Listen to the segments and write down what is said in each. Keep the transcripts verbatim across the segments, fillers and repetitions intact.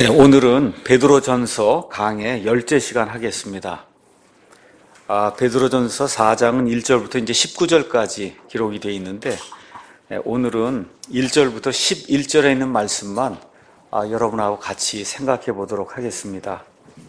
네, 오늘은 베드로전서 강의 열째 시간 하겠습니다. 아, 베드로전서 사 장은 일 절부터 이제 십구 절까지 기록이 되어 있는데, 네, 오늘은 일 절부터 십일 절에 있는 말씀만 아, 여러분하고 같이 생각해 보도록 하겠습니다.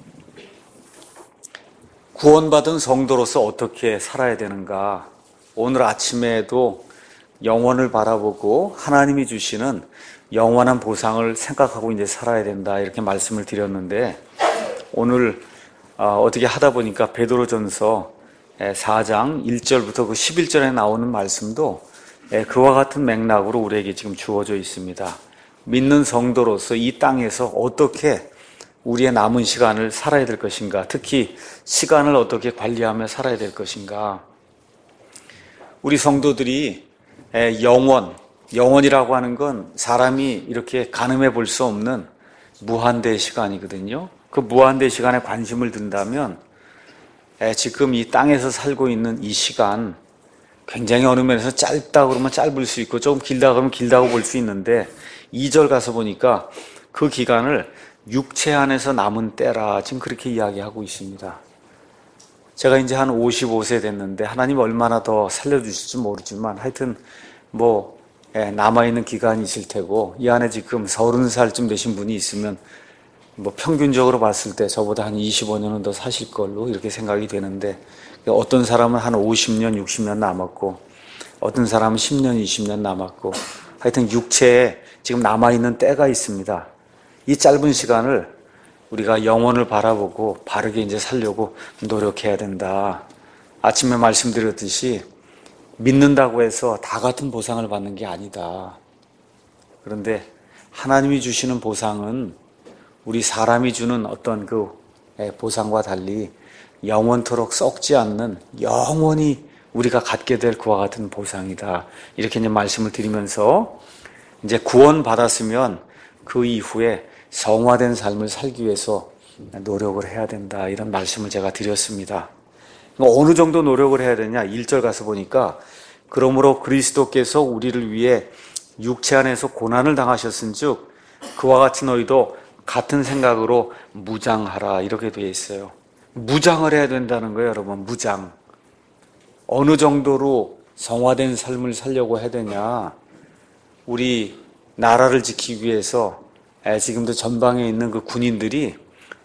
구원받은 성도로서 어떻게 살아야 되는가? 오늘 아침에도 영원을 바라보고 하나님이 주시는 영원한 보상을 생각하고 이제 살아야 된다, 이렇게 말씀을 드렸는데, 오늘 어떻게 하다 보니까 베드로전서 사 장 일 절부터 그 십일 절에 나오는 말씀도 그와 같은 맥락으로 우리에게 지금 주어져 있습니다. 믿는 성도로서 이 땅에서 어떻게 우리의 남은 시간을 살아야 될 것인가, 특히 시간을 어떻게 관리하며 살아야 될 것인가. 우리 성도들이 영원, 영원이라고 하는 건 사람이 이렇게 가늠해 볼 수 없는 무한대의 시간이거든요. 그 무한대의 시간에 관심을 둔다면 지금 이 땅에서 살고 있는 이 시간, 굉장히 어느 면에서 짧다 그러면 짧을 수 있고 조금 길다 그러면 길다고 볼 수 있는데, 이 절 가서 보니까 그 기간을 육체 안에서 남은 때라, 지금 그렇게 이야기하고 있습니다. 제가 이제 한 오십오 세 됐는데 하나님 얼마나 더 살려주실지 모르지만, 하여튼 뭐 남아있는 기간이 있을 테고, 이 안에 지금 서른 살쯤 되신 분이 있으면 뭐 평균적으로 봤을 때 저보다 한 이십오 년은 더 사실 걸로 이렇게 생각이 되는데, 어떤 사람은 한 오십 년, 육십 년 남았고, 어떤 사람은 십 년, 이십 년 남았고, 하여튼 육체에 지금 남아있는 때가 있습니다. 이 짧은 시간을 우리가 영혼을 바라보고 바르게 이제 살려고 노력해야 된다. 아침에 말씀드렸듯이 믿는다고 해서 다 같은 보상을 받는 게 아니다. 그런데 하나님이 주시는 보상은 우리 사람이 주는 어떤 그 보상과 달리 영원토록 썩지 않는, 영원히 우리가 갖게 될 그와 같은 보상이다. 이렇게 이제 말씀을 드리면서, 이제 구원 받았으면 그 이후에 성화된 삶을 살기 위해서 노력을 해야 된다, 이런 말씀을 제가 드렸습니다. 어느 정도 노력을 해야 되냐? 일 절 가서 보니까, 그러므로 그리스도께서 우리를 위해 육체 안에서 고난을 당하셨은즉 그와 같이 너희도 같은 생각으로 무장하라, 이렇게 되어 있어요. 무장을 해야 된다는 거예요, 여러분. 무장. 어느 정도로 성화된 삶을 살려고 해야 되냐? 우리 나라를 지키기 위해서 지금도 전방에 있는 그 군인들이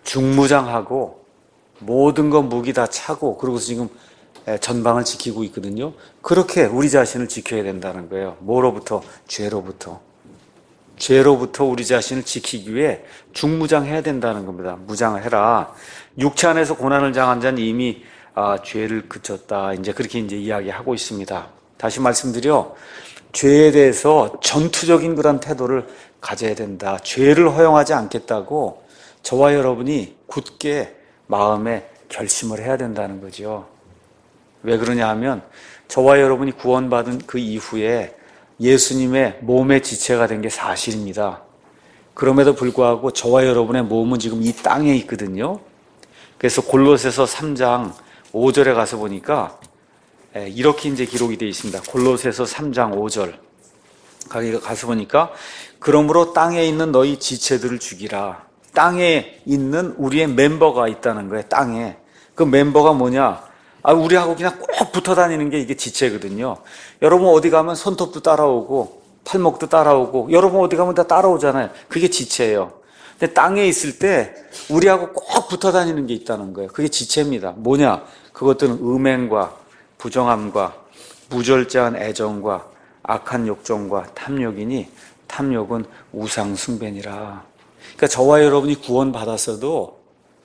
중무장하고 모든 거 무기 다 차고, 그러고서 지금 전방을 지키고 있거든요. 그렇게 우리 자신을 지켜야 된다는 거예요. 뭐로부터? 죄로부터. 죄로부터 우리 자신을 지키기 위해 중무장해야 된다는 겁니다. 무장을 해라. 육체 안에서 고난을 당한 자는 이미 아, 죄를 그쳤다, 이제 그렇게 이제 이야기하고 있습니다. 다시 말씀드려, 죄에 대해서 전투적인 그런 태도를 가져야 된다. 죄를 허용하지 않겠다고 저와 여러분이 굳게 마음에 결심을 해야 된다는 거죠. 왜 그러냐 하면, 저와 여러분이 구원받은 그 이후에 예수님의 몸의 지체가 된 게 사실입니다. 그럼에도 불구하고 저와 여러분의 몸은 지금 이 땅에 있거든요. 그래서 골로새서 삼 장 오 절에 가서 보니까 이렇게 이제 기록이 되어 있습니다. 골로새서 삼 장 오 절. 거기 가서 보니까, 그러므로 땅에 있는 너희 지체들을 죽이라. 땅에 있는 우리의 멤버가 있다는 거예요. 땅에. 그 멤버가 뭐냐? 아, 우리하고 그냥 꼭 붙어 다니는 게 이게 지체거든요. 여러분 어디 가면 손톱도 따라오고 팔목도 따라오고, 여러분 어디 가면 다 따라오잖아요. 그게 지체예요. 근데 땅에 있을 때 우리하고 꼭 붙어 다니는 게 있다는 거예요. 그게 지체입니다. 뭐냐? 그것들은 음행과 부정함과 무절제한 애정과 악한 욕정과 탐욕이니, 탐욕은 우상 숭배니라. 그러니까 저와 여러분이 구원받았어도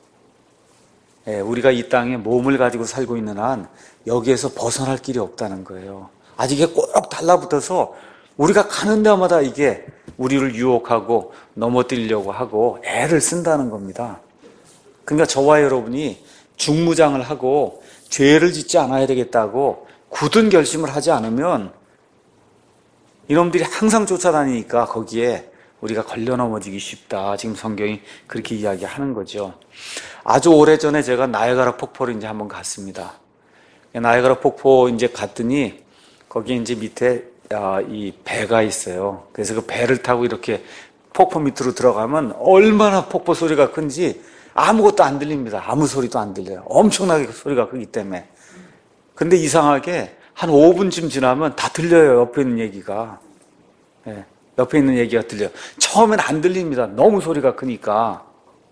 우리가 이 땅에 몸을 가지고 살고 있는 한 여기에서 벗어날 길이 없다는 거예요. 아직 이게 꼭 달라붙어서 우리가 가는 데마다 이게 우리를 유혹하고 넘어뜨리려고 하고 애를 쓴다는 겁니다. 그러니까 저와 여러분이 중무장을 하고 죄를 짓지 않아야 되겠다고 굳은 결심을 하지 않으면, 이놈들이 항상 쫓아다니니까 거기에 우리가 걸려 넘어지기 쉽다. 지금 성경이 그렇게 이야기하는 거죠. 아주 오래전에 제가 나이아가라 폭포를 이제 한번 갔습니다. 나이아가라 폭포 이제 갔더니 거기 이제 밑에 이 배가 있어요. 그래서 그 배를 타고 이렇게 폭포 밑으로 들어가면 얼마나 폭포 소리가 큰지 아무것도 안 들립니다. 아무 소리도 안 들려요. 엄청나게 소리가 크기 때문에. 근데 이상하게 한 오 분쯤 지나면 다 들려요. 옆에 있는 얘기가. 네, 옆에 있는 얘기가 들려요. 처음엔 안 들립니다. 너무 소리가 크니까.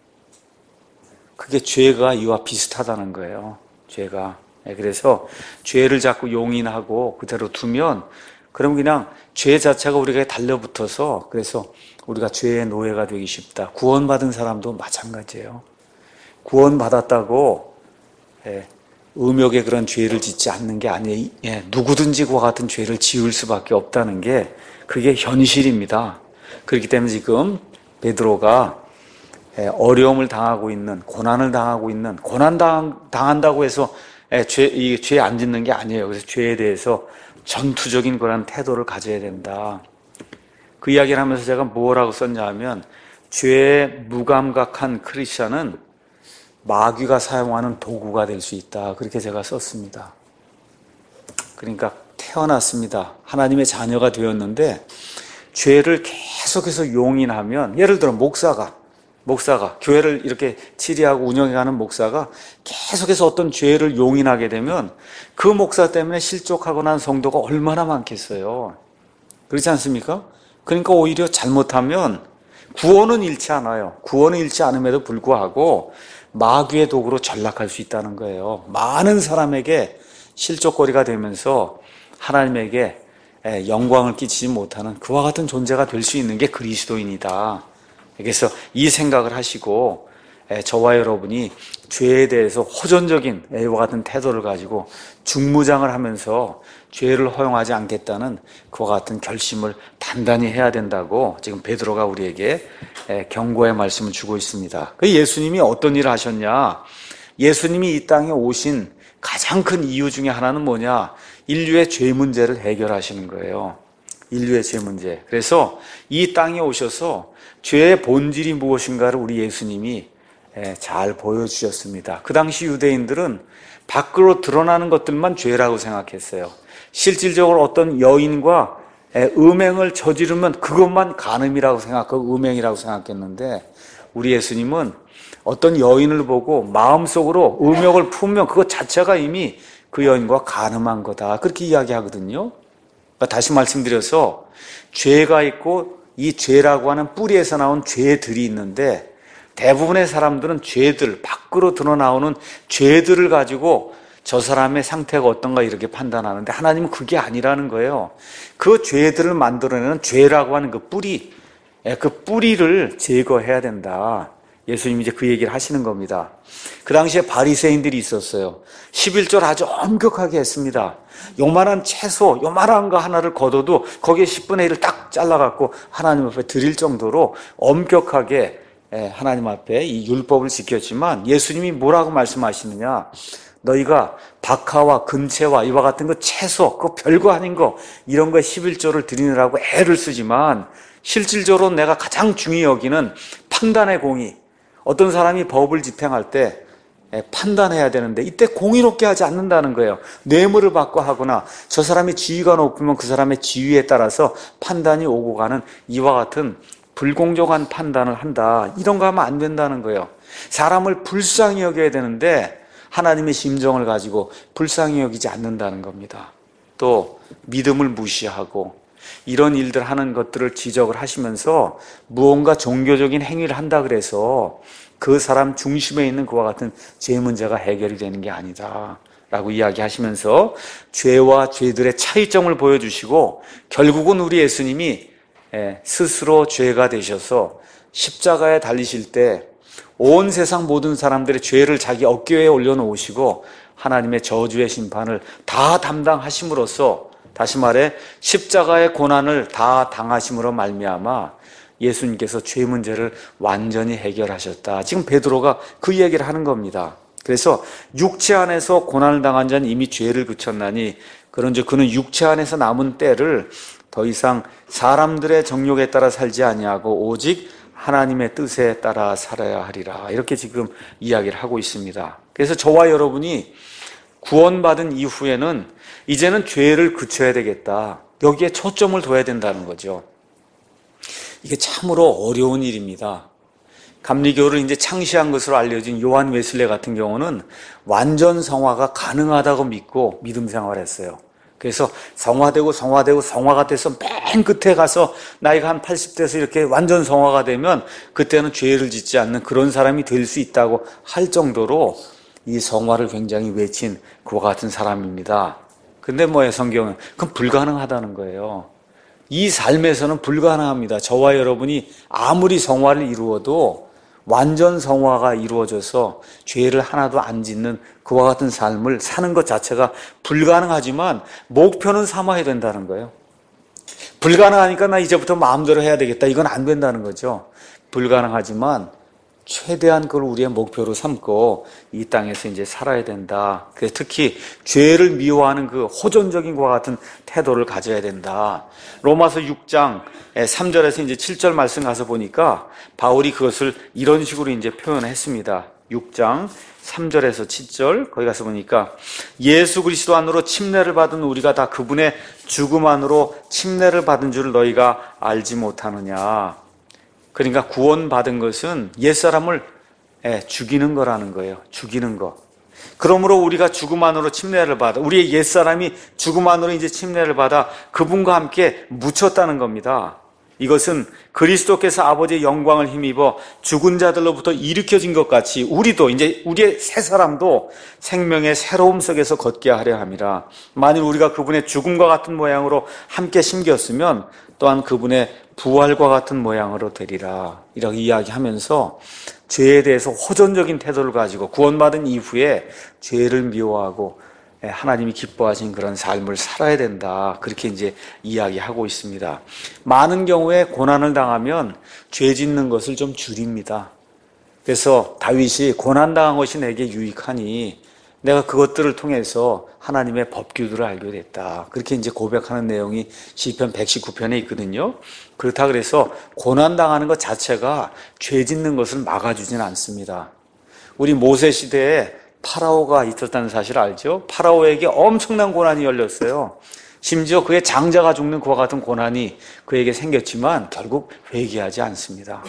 그게 죄가 이와 비슷하다는 거예요. 죄가. 네, 그래서 죄를 자꾸 용인하고 그대로 두면 그럼 그냥 죄 자체가 우리에게 달려붙어서 그래서 우리가 죄의 노예가 되기 쉽다. 구원받은 사람도 마찬가지예요. 구원받았다고 예, 음욕의 그런 죄를 짓지 않는 게 아니에요. 예, 누구든지 그와 같은 죄를 지을 수밖에 없다는 게 그게 현실입니다. 그렇기 때문에 지금 베드로가 예, 어려움을 당하고 있는, 고난을 당하고 있는, 고난 당, 당한다고 해서 예, 죄, 이 죄 안 짓는 게 아니에요. 그래서 죄에 대해서 전투적인 그런 태도를 가져야 된다. 그 이야기를 하면서 제가 뭐라고 썼냐 하면 죄에 무감각한 크리스천은 마귀가 사용하는 도구가 될 수 있다. 그렇게 제가 썼습니다. 그러니까 태어났습니다. 하나님의 자녀가 되었는데 죄를 계속해서 용인하면 예를 들어 목사가 목사가 교회를 이렇게 치리하고 운영해가는 목사가 계속해서 어떤 죄를 용인하게 되면 그 목사 때문에 실족하고 난 성도가 얼마나 많겠어요. 그렇지 않습니까? 그러니까 오히려 잘못하면 구원은 잃지 않아요. 구원은 잃지 않음에도 불구하고 마귀의 도구로 전락할 수 있다는 거예요. 많은 사람에게 실족거리가 되면서 하나님에게 영광을 끼치지 못하는 그와 같은 존재가 될 수 있는 게 그리스도인이다. 그래서 이 생각을 하시고 저와 여러분이 죄에 대해서 호전적인 이와 같은 태도를 가지고 중무장을 하면서 죄를 허용하지 않겠다는 그와 같은 결심을 단단히 해야 된다고 지금 베드로가 우리에게 경고의 말씀을 주고 있습니다. 예수님이 어떤 일을 하셨냐? 예수님이 이 땅에 오신 가장 큰 이유 중에 하나는 뭐냐? 인류의 죄 문제를 해결하시는 거예요. 인류의 죄 문제. 그래서 이 땅에 오셔서 죄의 본질이 무엇인가를 우리 예수님이 잘 보여주셨습니다. 그 당시 유대인들은 밖으로 드러나는 것들만 죄라고 생각했어요. 실질적으로 어떤 여인과 음행을 저지르면 그것만 간음이라고 생각하고 음행이라고 생각했는데 우리 예수님은 어떤 여인을 보고 마음속으로 음욕을 품으면 그것 자체가 이미 그 여인과 간음한 거다. 그렇게 이야기하거든요. 그러니까 다시 말씀드려서 죄가 있고 이 죄라고 하는 뿌리에서 나온 죄들이 있는데 대부분의 사람들은 죄들, 밖으로 드러나오는 죄들을 가지고 저 사람의 상태가 어떤가 이렇게 판단하는데 하나님은 그게 아니라는 거예요. 그 죄들을 만들어내는 죄라고 하는 그 뿌리, 그 뿌리를 제거해야 된다. 예수님이 이제 그 얘기를 하시는 겁니다. 그 당시에 바리새인들이 있었어요. 십일 절 아주 엄격하게 했습니다. 요만한 채소, 요만한 거 하나를 걷어도 거기에 십분의 일을 딱 잘라갖고 하나님 앞에 드릴 정도로 엄격하게 하나님 앞에 이 율법을 지켰지만 예수님이 뭐라고 말씀하시느냐? 너희가 박하와 근채와 이와 같은 거 채소, 그 별거 아닌 거 이런 거에 십일조를 드리느라고 애를 쓰지만 실질적으로 내가 가장 중요히 여기는 판단의 공의. 어떤 사람이 법을 집행할 때 판단해야 되는데 이때 공의롭게 하지 않는다는 거예요. 뇌물을 받고 하거나 저 사람의 지위가 높으면 그 사람의 지위에 따라서 판단이 오고 가는 이와 같은 불공정한 판단을 한다. 이런 거 하면 안 된다는 거예요. 사람을 불쌍히 여겨야 되는데 하나님의 심정을 가지고 불쌍히 여기지 않는다는 겁니다. 또 믿음을 무시하고 이런 일들 하는 것들을 지적을 하시면서 무언가 종교적인 행위를 한다 그래서 그 사람 중심에 있는 그와 같은 죄 문제가 해결이 되는 게 아니다 라고 이야기하시면서 죄와 죄들의 차이점을 보여주시고 결국은 우리 예수님이 스스로 죄가 되셔서 십자가에 달리실 때 온 세상 모든 사람들의 죄를 자기 어깨에 올려놓으시고 하나님의 저주의 심판을 다 담당하심으로써 다시 말해 십자가의 고난을 다 당하심으로 말미암아 예수님께서 죄 문제를 완전히 해결하셨다. 지금 베드로가 그 얘기를 하는 겁니다. 그래서 육체 안에서 고난을 당한 자는 이미 죄를 그쳤나니 그런즉 그는 육체 안에서 남은 때를 더 이상 사람들의 정욕에 따라 살지 아니하고 오직 하나님의 뜻에 따라 살아야 하리라. 이렇게 지금 이야기를 하고 있습니다. 그래서 저와 여러분이 구원받은 이후에는 이제는 죄를 그쳐야 되겠다. 여기에 초점을 둬야 된다는 거죠. 이게 참으로 어려운 일입니다. 감리교를 이제 창시한 것으로 알려진 요한 웨슬레 같은 경우는 완전 성화가 가능하다고 믿고 믿음 생활했어요. 그래서 성화되고 성화되고 성화가 돼서 맨 끝에 가서 나이가 한 팔십 대에서 이렇게 완전 성화가 되면 그때는 죄를 짓지 않는 그런 사람이 될 수 있다고 할 정도로 이 성화를 굉장히 외친 그와 같은 사람입니다. 근데 뭐예요, 성경은? 그건 불가능하다는 거예요. 이 삶에서는 불가능합니다. 저와 여러분이 아무리 성화를 이루어도 완전 성화가 이루어져서 죄를 하나도 안 짓는 그와 같은 삶을 사는 것 자체가 불가능하지만 목표는 삼아야 된다는 거예요. 불가능하니까 나 이제부터 마음대로 해야 되겠다. 이건 안 된다는 거죠. 불가능하지만 최대한 그걸 우리의 목표로 삼고 이 땅에서 이제 살아야 된다. 그래서 특히 죄를 미워하는 그 호전적인 것과 같은 태도를 가져야 된다. 로마서 육 장 삼 절에서 이제 칠 절 말씀 가서 보니까 바울이 그것을 이런 식으로 이제 표현했습니다. 육 장 삼 절에서 칠 절 거기 가서 보니까 예수 그리스도 안으로 침례를 받은 우리가 다 그분의 죽음 안으로 침례를 받은 줄 너희가 알지 못하느냐. 그러니까 구원받은 것은 옛사람을 죽이는 거라는 거예요. 죽이는 거. 그러므로 우리가 죽음 안으로 침례를 받아, 우리의 옛사람이 죽음 안으로 이제 침례를 받아 그분과 함께 묻혔다는 겁니다. 이것은 그리스도께서 아버지의 영광을 힘입어 죽은 자들로부터 일으켜진 것 같이 우리도 이제 우리의 새 사람도 생명의 새로움 속에서 걷게 하려 함이라. 만일 우리가 그분의 죽음과 같은 모양으로 함께 심겼으면 또한 그분의 부활과 같은 모양으로 되리라. 이렇게 이야기하면서 죄에 대해서 호전적인 태도를 가지고 구원받은 이후에 죄를 미워하고 하나님이 기뻐하신 그런 삶을 살아야 된다. 그렇게 이제 이야기하고 있습니다. 많은 경우에 고난을 당하면 죄 짓는 것을 좀 줄입니다. 그래서 다윗이 고난당한 것이 내게 유익하니 내가 그것들을 통해서 하나님의 법규들을 알게 됐다. 그렇게 이제 고백하는 내용이 시편 백십구 편에 있거든요. 그렇다 그래서 고난당하는 것 자체가 죄 짓는 것을 막아주지는 않습니다. 우리 모세 시대에 파라오가 있었다는 사실 알죠? 파라오에게 엄청난 고난이 열렸어요. 심지어 그의 장자가 죽는 그와 같은 고난이 그에게 생겼지만 결국 회개하지 않습니다.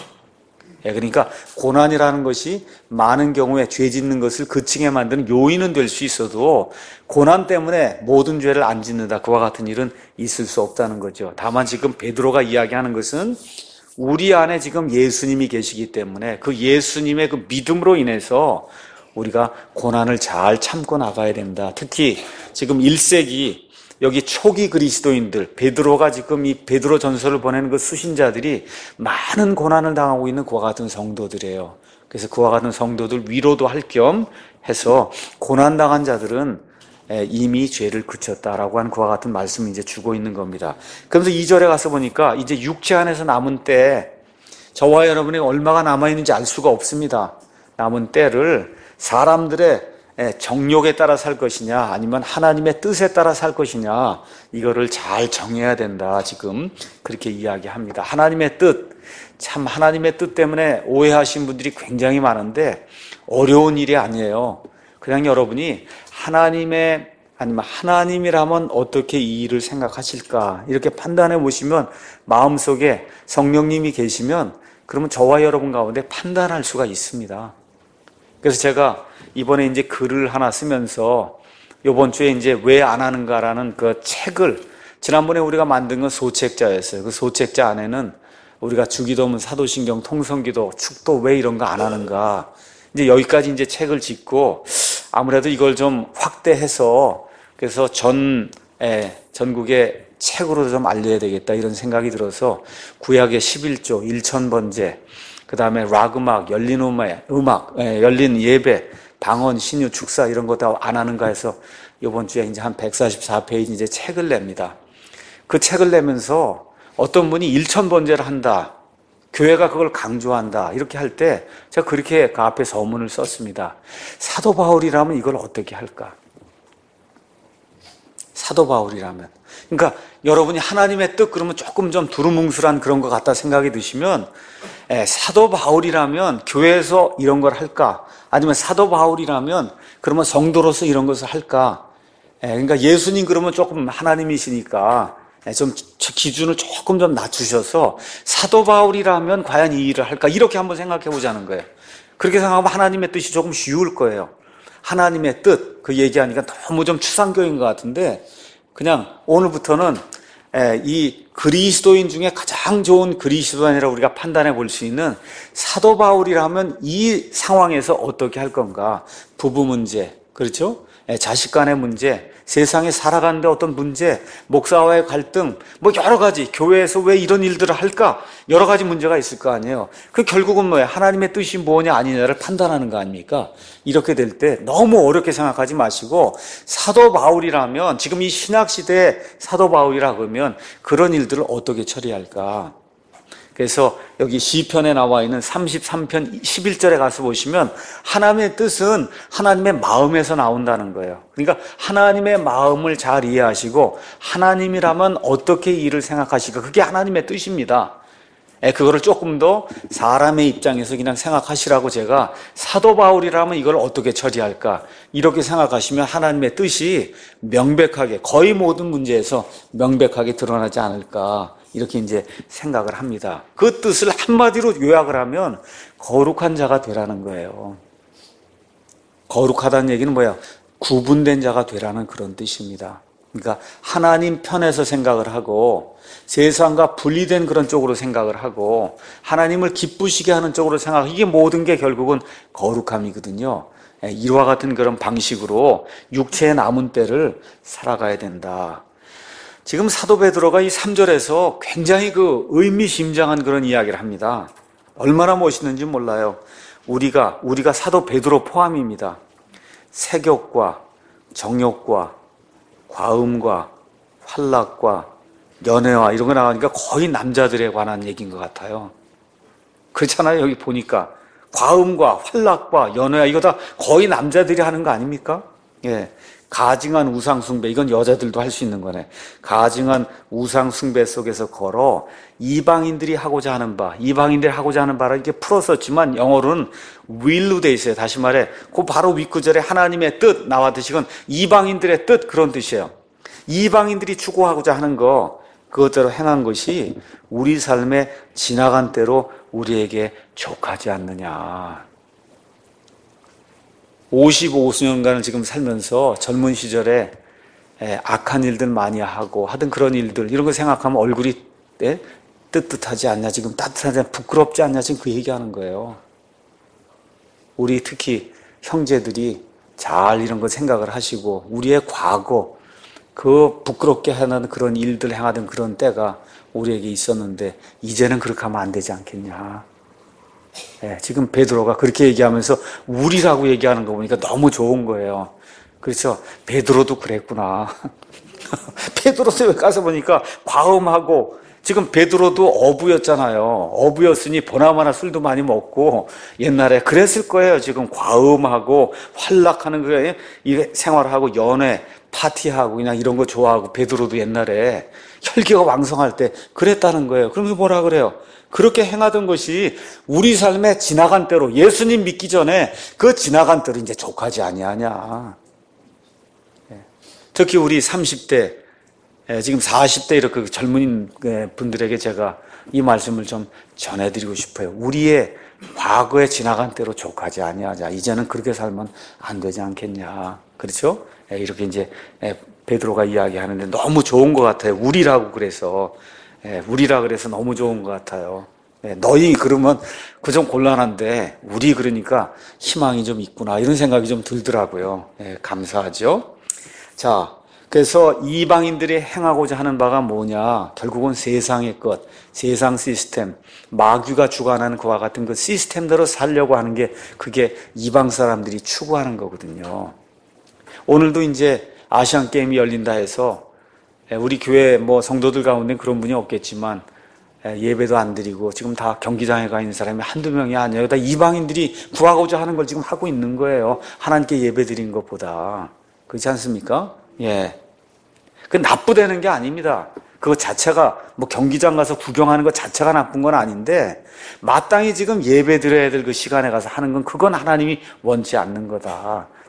그러니까 고난이라는 것이 많은 경우에 죄 짓는 것을 그치게 만드는 요인은 될 수 있어도 고난 때문에 모든 죄를 안 짓는다. 그와 같은 일은 있을 수 없다는 거죠. 다만 지금 베드로가 이야기하는 것은 우리 안에 지금 예수님이 계시기 때문에 그 예수님의 그 믿음으로 인해서 우리가 고난을 잘 참고 나가야 된다. 특히 지금 일 세기 여기 초기 그리스도인들, 베드로가 지금 이 베드로 전서를 보내는 그 수신자들이 많은 고난을 당하고 있는 그와 같은 성도들이에요. 그래서 그와 같은 성도들 위로도 할 겸 해서 고난당한 자들은 이미 죄를 그쳤다라고 하는 그와 같은 말씀을 이제 주고 있는 겁니다. 그러면서 이 절에 가서 보니까 이제 육체 안에서 남은 때, 저와 여러분이 얼마가 남아있는지 알 수가 없습니다. 남은 때를 사람들의 정욕에 따라 살 것이냐 아니면 하나님의 뜻에 따라 살 것이냐, 이거를 잘 정해야 된다. 지금 그렇게 이야기합니다. 하나님의 뜻, 참 하나님의 뜻 때문에 오해하신 분들이 굉장히 많은데 어려운 일이 아니에요. 그냥 여러분이 하나님의 아니면 하나님이라면 어떻게 이 일을 생각하실까 이렇게 판단해 보시면, 마음속에 성령님이 계시면 그러면 저와 여러분 가운데 판단할 수가 있습니다. 그래서 제가 이번에 이제 글을 하나 쓰면서 이번 주에 이제 왜 안 하는가라는 그 책을, 지난번에 우리가 만든 건 소책자였어요. 그 소책자 안에는 우리가 주기도문, 사도신경, 통성기도, 축도 왜 이런 거 안 하는가, 이제 여기까지 이제 책을 짓고 아무래도 이걸 좀 확대해서 그래서 전 에, 전국에 책으로 좀 알려야 되겠다 이런 생각이 들어서 구약의 십일조, 일천번제, 그 다음에 락 음악, 열린 음악, 음악 에, 열린 예배, 방언, 신유, 축사 이런 거 다 안 하는가 해서 이번 주에 이제 한 백사십사 페이지 이제 책을 냅니다. 그 책을 내면서 어떤 분이 일천번제를 한다, 교회가 그걸 강조한다 이렇게 할 때 제가 그렇게 그 앞에 서문을 썼습니다. 사도 바울이라면 이걸 어떻게 할까? 사도 바울이라면, 그러니까 여러분이 하나님의 뜻 그러면 조금 좀 두루뭉술한 그런 것 같다 생각이 드시면, 에, 사도 바울이라면 교회에서 이런 걸 할까? 아니면 사도 바울이라면 그러면 성도로서 이런 것을 할까? 에, 그러니까 예수님 그러면 조금 하나님이시니까 좀 기준을 조금 좀 낮추셔서 사도 바울이라면 과연 이 일을 할까? 이렇게 한번 생각해 보자는 거예요. 그렇게 생각하면 하나님의 뜻이 조금 쉬울 거예요. 하나님의 뜻, 그 얘기하니까 너무 좀 추상적인 것 같은데 그냥 오늘부터는 이 그리스도인 중에 가장 좋은 그리스도인이라고 우리가 판단해 볼 수 있는 사도 바울이라면 이 상황에서 어떻게 할 건가? 부부 문제, 그렇죠? 자식 간의 문제, 세상에 살아가는데 어떤 문제, 목사와의 갈등, 뭐 여러 가지, 교회에서 왜 이런 일들을 할까? 여러 가지 문제가 있을 거 아니에요. 그 결국은 뭐예요? 하나님의 뜻이 뭐냐 아니냐를 판단하는 거 아닙니까? 이렇게 될 때 너무 어렵게 생각하지 마시고 사도 바울이라면 지금 이 신약시대의 사도 바울이라 그러면 그런 일들을 어떻게 처리할까? 그래서 여기 시편에 나와 있는 삼십삼 편 십일 절에 가서 보시면 하나님의 뜻은 하나님의 마음에서 나온다는 거예요. 그러니까 하나님의 마음을 잘 이해하시고 하나님이라면 어떻게 일을 생각하실까? 그게 하나님의 뜻입니다. 그거를 조금 더 사람의 입장에서 그냥 생각하시라고 제가 사도 바울이라면 이걸 어떻게 처리할까? 이렇게 생각하시면 하나님의 뜻이 명백하게 거의 모든 문제에서 명백하게 드러나지 않을까? 이렇게 이제 생각을 합니다. 그 뜻을 한마디로 요약을 하면 거룩한 자가 되라는 거예요. 거룩하다는 얘기는 뭐야? 구분된 자가 되라는 그런 뜻입니다. 그러니까 하나님 편에서 생각을 하고 세상과 분리된 그런 쪽으로 생각을 하고 하나님을 기쁘시게 하는 쪽으로 생각하고 이게 모든 게 결국은 거룩함이거든요. 이와 같은 그런 방식으로 육체의 남은 때를 살아가야 된다. 지금 사도 베드로가 이 삼 절에서 굉장히 그 의미심장한 그런 이야기를 합니다. 얼마나 멋있는지 몰라요. 우리가, 우리가 사도 베드로 포함입니다. 색욕과 정욕과 과음과 환락과 연애와 이런 거 나가니까 거의 남자들에 관한 얘기인 것 같아요. 그렇잖아요. 여기 보니까 과음과 환락과 연애와 이거 다 거의 남자들이 하는 거 아닙니까? 예. 가증한 우상숭배, 이건 여자들도 할 수 있는 거네. 가증한 우상숭배 속에서 걸어 이방인들이 하고자 하는 바, 이방인들이 하고자 하는 바를 이렇게 풀었었지만 영어로는 will로 돼 있어요. 다시 말해, 그 바로 윗구절에 하나님의 뜻 나왔듯이 이건 이방인들의 뜻 그런 뜻이에요. 이방인들이 추구하고자 하는 거, 그것대로 행한 것이 우리 삶에 지나간 때로 우리에게 족하지 않느냐. 오십오 년간을 지금 살면서 젊은 시절에 악한 일들 많이 하고 하던 그런 일들 이런 거 생각하면 얼굴이 뜨뜻하지 않냐, 지금 따뜻하지 않냐, 부끄럽지 않냐, 지금 그 얘기하는 거예요. 우리 특히 형제들이 잘 이런 거 생각을 하시고 우리의 과거 그 부끄럽게 하는 그런 일들 행하던 그런 때가 우리에게 있었는데 이제는 그렇게 하면 안 되지 않겠냐. 네, 지금 베드로가 그렇게 얘기하면서 우리라고 얘기하는 거 보니까 너무 좋은 거예요. 그렇죠? 베드로도 그랬구나. 베드로도 왜 가서 보니까 과음하고 지금 베드로도 어부였잖아요. 어부였으니 보나마나 술도 많이 먹고 옛날에 그랬을 거예요. 지금 과음하고 활락하는 거에 이 생활하고 연애 파티하고 그냥 이런 거 좋아하고 베드로도 옛날에 혈기가 왕성할 때 그랬다는 거예요. 그럼 뭐라 그래요? 그렇게 행하던 것이 우리 삶에 지나간 때로 예수님 믿기 전에 그 지나간 때로 이제 족하지 아니하냐. 특히 우리 삼십 대, 지금 사십 대 이렇게 젊은 분들에게 제가 이 말씀을 좀 전해드리고 싶어요. 우리의 과거에 지나간 때로 족하지 아니하자. 이제는 그렇게 살면 안 되지 않겠냐. 그렇죠? 이렇게 이제 베드로가 이야기하는데 너무 좋은 것 같아요. 우리라고 그래서. 우리라 그래서 너무 좋은 것 같아요. 너희 그러면 그 좀 곤란한데 우리 그러니까 희망이 좀 있구나 이런 생각이 좀 들더라고요. 감사하죠. 자, 그래서 이방인들이 행하고자 하는 바가 뭐냐? 결국은 세상의 것, 세상 시스템, 마귀가 주관하는 그와 같은 그 시스템대로 살려고 하는 게 그게 이방 사람들이 추구하는 거거든요. 오늘도 이제 아시안 게임이 열린다 해서 우리 교회 뭐 성도들 가운데 그런 분이 없겠지만 예배도 안 드리고 지금 다 경기장에 가 있는 사람이 한두 명이 아니에요. 다 이방인들이 구하고자 하는 걸 지금 하고 있는 거예요. 하나님께 예배 드린 것보다. 그렇지 않습니까? 예. 그 나쁘다는 게 아닙니다. 그거 자체가 뭐 경기장 가서 구경하는 것 자체가 나쁜 건 아닌데 마땅히 지금 예배 드려야 될 그 시간에 가서 하는 건 그건 하나님이 원치 않는 거다.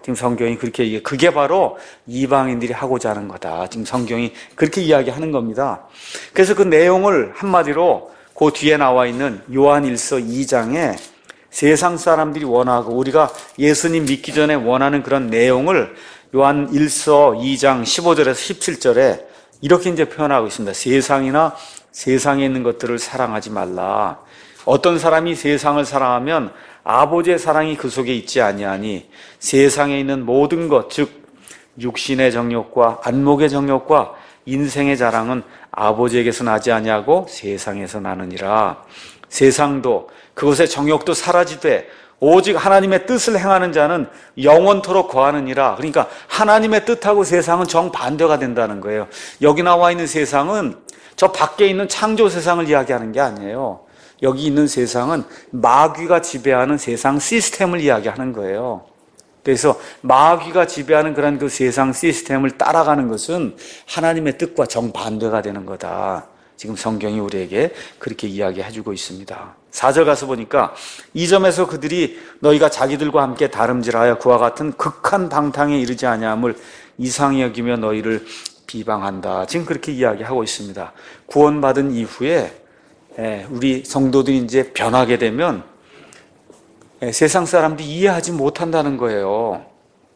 지금 성경이 그렇게 얘기해. 그게 바로 이방인들이 하고자 하는 거다. 지금 성경이 그렇게 이야기하는 겁니다. 그래서 그 내용을 한마디로 그 뒤에 나와 있는 요한일서 이 장에 세상 사람들이 원하고 우리가 예수님 믿기 전에 원하는 그런 내용을 요한일서 이 장 십오 절에서 십칠 절에 이렇게 이제 표현하고 있습니다. 세상이나 세상에 있는 것들을 사랑하지 말라. 어떤 사람이 세상을 사랑하면 아버지의 사랑이 그 속에 있지 아니하니 세상에 있는 모든 것, 즉 육신의 정욕과 안목의 정욕과 인생의 자랑은 아버지에게서 나지 아니하고 세상에서 나느니라. 세상도 그것의 정욕도 사라지되 오직 하나님의 뜻을 행하는 자는 영원토록 거하느니라. 그러니까 하나님의 뜻하고 세상은 정반대가 된다는 거예요. 여기 나와 있는 세상은 저 밖에 있는 창조 세상을 이야기하는 게 아니에요. 여기 있는 세상은 마귀가 지배하는 세상 시스템을 이야기하는 거예요. 그래서 마귀가 지배하는 그런 그 세상 시스템을 따라가는 것은 하나님의 뜻과 정반대가 되는 거다. 지금 성경이 우리에게 그렇게 이야기해주고 있습니다. 사 절 가서 보니까 이 점에서 그들이 너희가 자기들과 함께 다름질하여 그와 같은 극한 방탕에 이르지 아니함을 이상히 여기며 너희를 비방한다. 지금 그렇게 이야기하고 있습니다. 구원받은 이후에 우리 성도들이 이제 변하게 되면 세상 사람들이 이해하지 못한다는 거예요.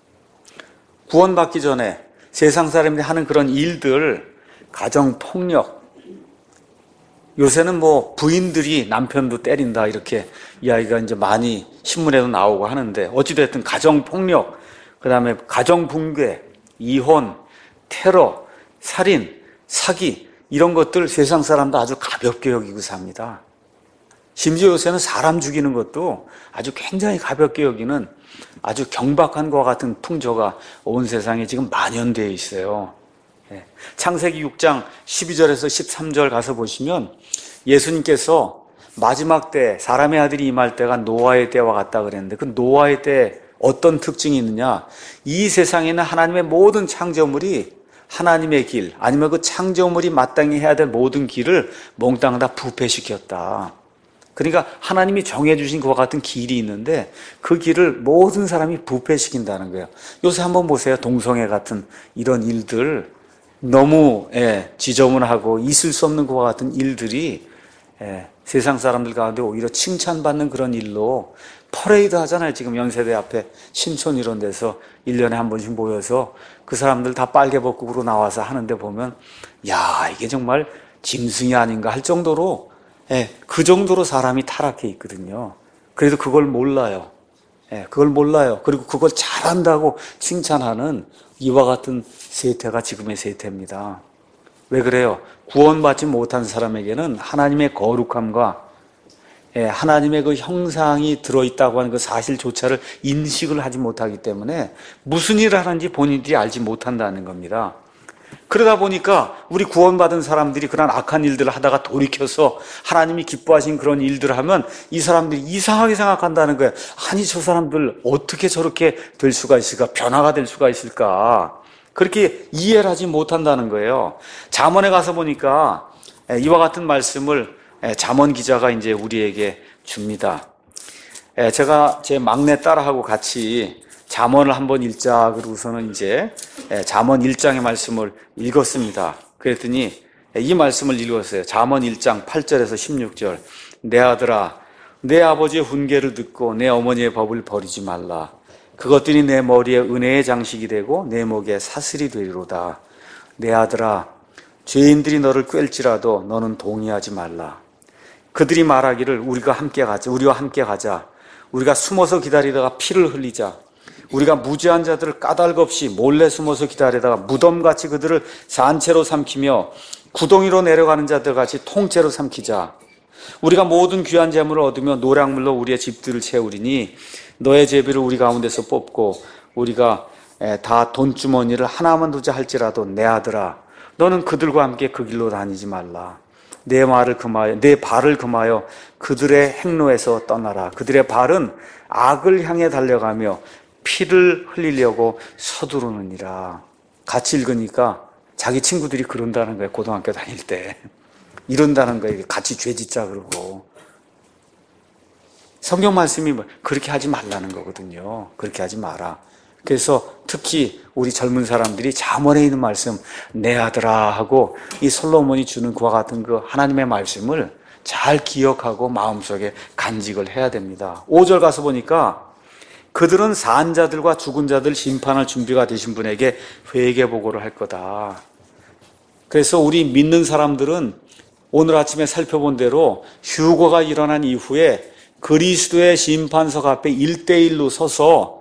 구원받기 전에 세상 사람들이 하는 그런 일들, 가정폭력, 요새는 뭐 부인들이 남편도 때린다 이렇게 이야기가 이제 많이 신문에도 나오고 하는데 어찌됐든 가정폭력, 그 다음에 가정붕괴, 이혼, 테러, 살인, 사기 이런 것들 세상 사람도 아주 가볍게 여기고 삽니다. 심지어 요새는 사람 죽이는 것도 아주 굉장히 가볍게 여기는 아주 경박한 것과 같은 풍조가 온 세상에 지금 만연되어 있어요. 창세기 육 장 십이 절에서 십삼 절 가서 보시면 예수님께서 마지막 때 사람의 아들이 임할 때가 노아의 때와 같다 그랬는데 그 노아의 때 어떤 특징이 있느냐? 이 세상에는 하나님의 모든 창조물이 하나님의 길 아니면 그 창조물이 마땅히 해야 될 모든 길을 몽땅 다 부패시켰다. 그러니까 하나님이 정해주신 그와 같은 길이 있는데 그 길을 모든 사람이 부패시킨다는 거예요. 요새 한번 보세요. 동성애 같은 이런 일들 너무 예, 지저분하고 있을 수 없는 그와 같은 일들이 예, 세상 사람들 가운데 오히려 칭찬받는 그런 일로 퍼레이드 하잖아요. 지금 연세대 앞에 신촌 이런 데서 일 년에 한 번씩 모여서 그 사람들 다 빨개벗고로 나와서 하는데 보면 야 이게 정말 짐승이 아닌가 할 정도로 예, 그 정도로 사람이 타락해 있거든요. 그래도 그걸 몰라요. 예, 그걸 몰라요. 그리고 그걸 잘한다고 칭찬하는 이와 같은 세태가 지금의 세태입니다. 왜 그래요? 구원받지 못한 사람에게는 하나님의 거룩함과 예, 하나님의 그 형상이 들어있다고 하는 그 사실조차를 인식을 하지 못하기 때문에 무슨 일을 하는지 본인들이 알지 못한다는 겁니다. 그러다 보니까 우리 구원받은 사람들이 그런 악한 일들을 하다가 돌이켜서 하나님이 기뻐하신 그런 일들을 하면 이 사람들이 이상하게 생각한다는 거예요. 아니 저 사람들 어떻게 저렇게 될 수가 있을까? 변화가 될 수가 있을까? 그렇게 이해를 하지 못한다는 거예요. 잠언에 가서 보니까 이와 같은 말씀을 잠언 기자가 이제 우리에게 줍니다. 제가 제 막내 딸하고 같이 잠언을 한번 읽자 그러고서는 이제 잠언 일 장의 말씀을 읽었습니다. 그랬더니 이 말씀을 읽었어요. 잠언 일 장 팔 절에서 십육 절. 내 아들아, 내 아버지의 훈계를 듣고 내 어머니의 법을 버리지 말라. 그것들이 내 머리에 은혜의 장식이 되고 내 목에 사슬이 되리로다. 내 아들아, 죄인들이 너를 꿰일지라도 너는 동의하지 말라. 그들이 말하기를 우리가 함께 가자, 우리와 함께 가자. 우리가 숨어서 기다리다가 피를 흘리자. 우리가 무죄한 자들을 까닭없이 몰래 숨어서 기다리다가 무덤같이 그들을 산채로 삼키며 구덩이로 내려가는 자들같이 통째로 삼키자. 우리가 모든 귀한 재물을 얻으며 노량물로 우리의 집들을 채우리니 너의 제비를 우리 가운데서 뽑고 우리가 다 돈주머니를 하나만 두자 할지라도 내 아들아 너는 그들과 함께 그 길로 다니지 말라. 내 말을 금하여 내 발을 금하여 그들의 행로에서 떠나라. 그들의 발은 악을 향해 달려가며 피를 흘리려고 서두르느니라. 같이 읽으니까 자기 친구들이 그런다는 거예요. 고등학교 다닐 때 이런다는 거예요. 같이 죄 짓자 그러고. 성경 말씀이 그렇게 하지 말라는 거거든요. 그렇게 하지 마라. 그래서 특히 우리 젊은 사람들이 잠언에 있는 말씀 내 아들아 하고 이 솔로몬이 주는 그와 같은 그 하나님의 말씀을 잘 기억하고 마음속에 간직을 해야 됩니다. 오 절 가서 보니까 그들은 산 자들과 죽은 자들 심판할 준비가 되신 분에게 회개 보고를 할 거다. 그래서 우리 믿는 사람들은 오늘 아침에 살펴본 대로 휴거가 일어난 이후에 그리스도의 심판석 앞에 일대일로 서서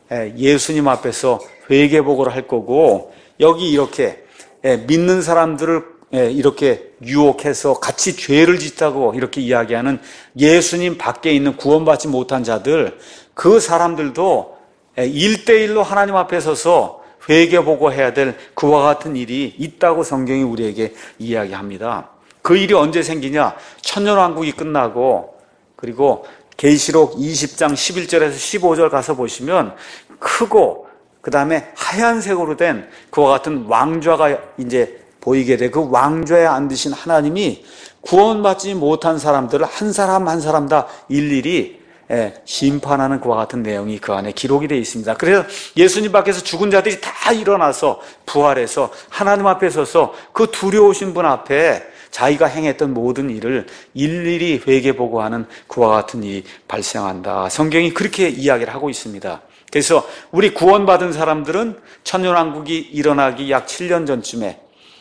예수님 앞에서 회개 보고를 할 거고, 여기 이렇게 믿는 사람들을 이렇게 유혹해서 같이 죄를 짓다고 이렇게 이야기하는 예수님 밖에 있는 구원받지 못한 자들, 그 사람들도 일대일로 하나님 앞에 서서 회개 보고해야 될 그와 같은 일이 있다고 성경이 우리에게 이야기합니다. 그 일이 언제 생기냐? 천년왕국이 끝나고, 그리고 계시록 이십 장 십일 절에서 십오 절 가서 보시면 크고 그 다음에 하얀색으로 된 그와 같은 왕좌가 이제 보이게 돼. 그 왕좌에 앉으신 하나님이 구원받지 못한 사람들을 한 사람 한 사람 다 일일이 심판하는 그와 같은 내용이 그 안에 기록이 되어 있습니다. 그래서 예수님 밖에서 죽은 자들이 다 일어나서 부활해서 하나님 앞에 서서 그 두려우신 분 앞에 자기가 행했던 모든 일을 일일이 회개 보고하는 그와 같은 일이 발생한다. 성경이 그렇게 이야기를 하고 있습니다. 그래서 우리 구원받은 사람들은 천년왕국이 일어나기 약 칠 년 전쯤에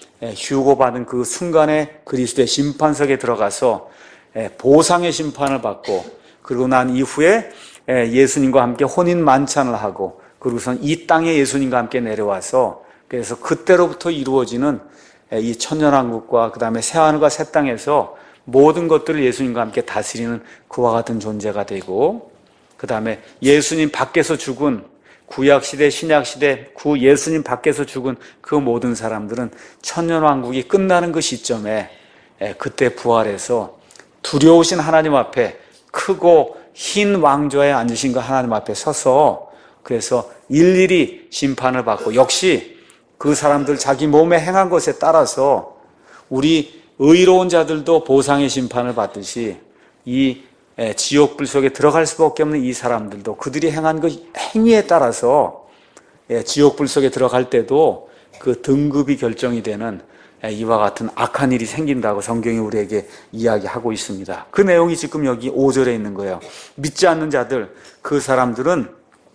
휴거받은 그 순간에 그리스도의 심판석에 들어가서 보상의 심판을 받고, 그리고 난 이후에 예수님과 함께 혼인 만찬을 하고, 그리고선 이 땅에 예수님과 함께 내려와서, 그래서 그때로부터 이루어지는 이 천년왕국과 그 다음에 새하늘과 새 땅에서 모든 것들을 예수님과 함께 다스리는 그와 같은 존재가 되고, 그 다음에 예수님 밖에서 죽은 구약시대 신약시대 구 예수님 밖에서 죽은 그 모든 사람들은 천년왕국이 끝나는 그 시점에 그때 부활해서 두려우신 하나님 앞에 크고 흰 왕좌에 앉으신 그 하나님 앞에 서서, 그래서 일일이 심판을 받고, 역시 그 사람들 자기 몸에 행한 것에 따라서 우리 의로운 자들도 보상의 심판을 받듯이 이 지옥불 속에 들어갈 수밖에 없는 이 사람들도 그들이 행한 그 행위에 따라서 지옥불 속에 들어갈 때도 그 등급이 결정이 되는 이와 같은 악한 일이 생긴다고 성경이 우리에게 이야기하고 있습니다. 그 내용이 지금 여기 오 절에 있는 거예요. 믿지 않는 자들, 그 사람들은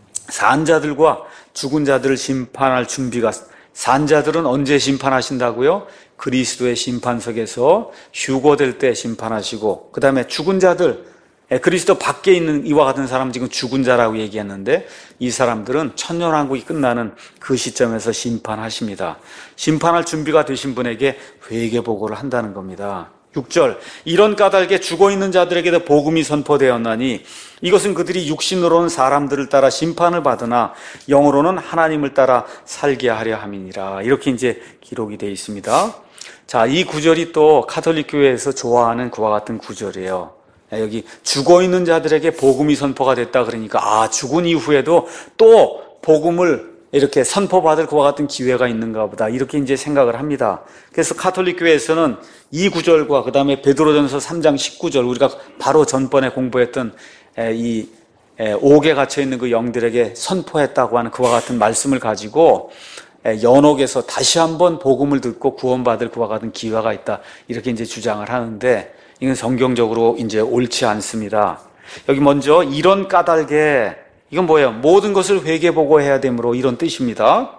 산 자들과 죽은 자들을 심판할 준비가, 산 자들은 언제 심판하신다고요? 그리스도의 심판석에서 휴거될 때 심판하시고, 그 다음에 죽은 자들, 그리스도 밖에 있는 이와 같은 사람은 지금 죽은 자라고 얘기했는데, 이 사람들은 천년왕국이 끝나는 그 시점에서 심판하십니다. 심판할 준비가 되신 분에게 회개 보고를 한다는 겁니다. 육 절, 이런 까닭에 죽어있는 자들에게도 복음이 선포되었나니 이것은 그들이 육신으로는 사람들을 따라 심판을 받으나 영으로는 하나님을 따라 살게 하려 함이니라. 이렇게 이제 기록이 되어 있습니다. 자, 이 구절이 또 가톨릭 교회에서 좋아하는 그와 같은 구절이에요. 여기 죽어있는 자들에게 복음이 선포가 됐다 그러니까, 아, 죽은 이후에도 또 복음을 이렇게 선포받을 그와 같은 기회가 있는가 보다, 이렇게 이제 생각을 합니다. 그래서 가톨릭 교회에서는 이 구절과 그 다음에 베드로전서 삼 장 십구 절, 우리가 바로 전번에 공부했던 이 옥에 갇혀있는 그 영들에게 선포했다고 하는 그와 같은 말씀을 가지고 연옥에서 다시 한번 복음을 듣고 구원받을 그와 같은 기회가 있다, 이렇게 이제 주장을 하는데, 이건 성경적으로 이제 옳지 않습니다. 여기 먼저 이런 까닭에, 이건 뭐예요? 모든 것을 회개보고해야 되므로, 이런 뜻입니다.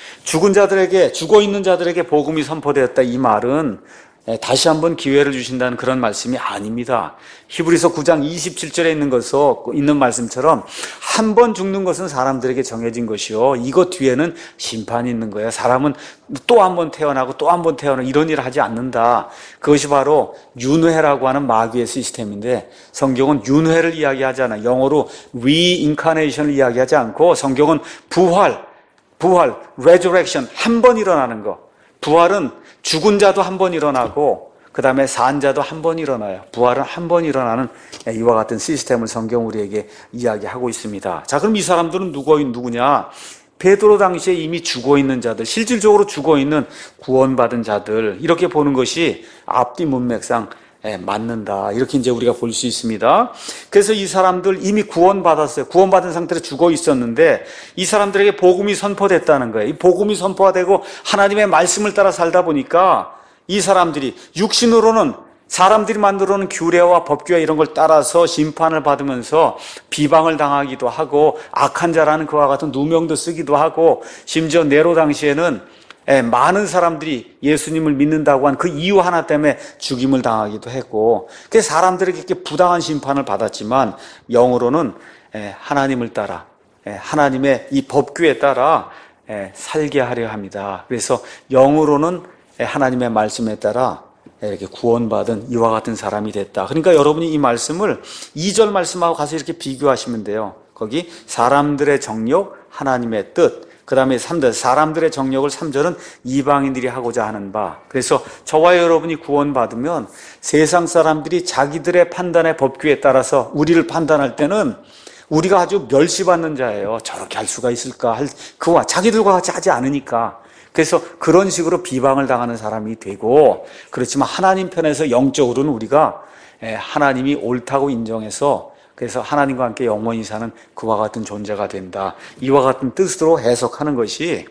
죽은 자들에게, 죽어있는 자들에게 복음이 선포되었다, 이 말은 다시 한번 기회를 주신다는 그런 말씀이 아닙니다. 히브리서 구 장 이십칠 절에 있는 것서 있는 말씀처럼 한 번 죽는 것은 사람들에게 정해진 것이요, 이것 뒤에는 심판이 있는 거예요. 사람은 또 한 번 태어나고 또 한 번 태어나고 이런 일을 하지 않는다. 그것이 바로 윤회라고 하는 마귀의 시스템인데, 성경은 윤회를 이야기하지 않아요. 영어로 reincarnation을 이야기하지 않고 성경은 부활, 부활, resurrection, 한 번 일어나는 거. 부활은 죽은 자도 한 번 일어나고, 그 다음에 산 자도 한 번 일어나요. 부활은 한 번 일어나는 이와 같은 시스템을 성경 우리에게 이야기하고 있습니다. 자, 그럼 이 사람들은 누구, 누구냐? 베드로 당시에 이미 죽어있는 자들, 실질적으로 죽어있는 구원받은 자들, 이렇게 보는 것이 앞뒤 문맥상 예, 맞는다. 이렇게 이제 우리가 볼 수 있습니다. 그래서 이 사람들 이미 구원받았어요. 구원받은 상태로 죽어 있었는데 이 사람들에게 복음이 선포됐다는 거예요. 이 복음이 선포가 되고 하나님의 말씀을 따라 살다 보니까 이 사람들이 육신으로는 사람들이 만들어 놓은 규례와 법규와 이런 걸 따라서 심판을 받으면서 비방을 당하기도 하고 악한 자라는 그와 같은 누명도 쓰기도 하고 심지어 네로 당시에는 많은 사람들이 예수님을 믿는다고 한 그 이유 하나 때문에 죽임을 당하기도 했고, 그 사람들에게 이렇게 부당한 심판을 받았지만 영으로는 하나님을 따라, 하나님의 이 법규에 따라 살게 하려 합니다. 그래서 영으로는 하나님의 말씀에 따라 이렇게 구원받은 이와 같은 사람이 됐다. 그러니까 여러분이 이 말씀을 이 절 말씀하고 가서 이렇게 비교하시면 돼요. 거기 사람들의 정욕, 하나님의 뜻, 그 다음에 삼 절 사람들의 정욕을 삼 절은 이방인들이 하고자 하는 바. 그래서 저와 여러분이 구원받으면 세상 사람들이 자기들의 판단의 법규에 따라서 우리를 판단할 때는 우리가 아주 멸시받는 자예요. 저렇게 할 수가 있을까 할 그와 자기들과 같이 하지 않으니까. 그래서 그런 식으로 비방을 당하는 사람이 되고, 그렇지만 하나님 편에서 영적으로는 우리가 하나님이 옳다고 인정해서 그래서 하나님과 함께 영원히 사는 그와 같은 존재가 된다. 이와 같은 뜻으로 해석하는 것이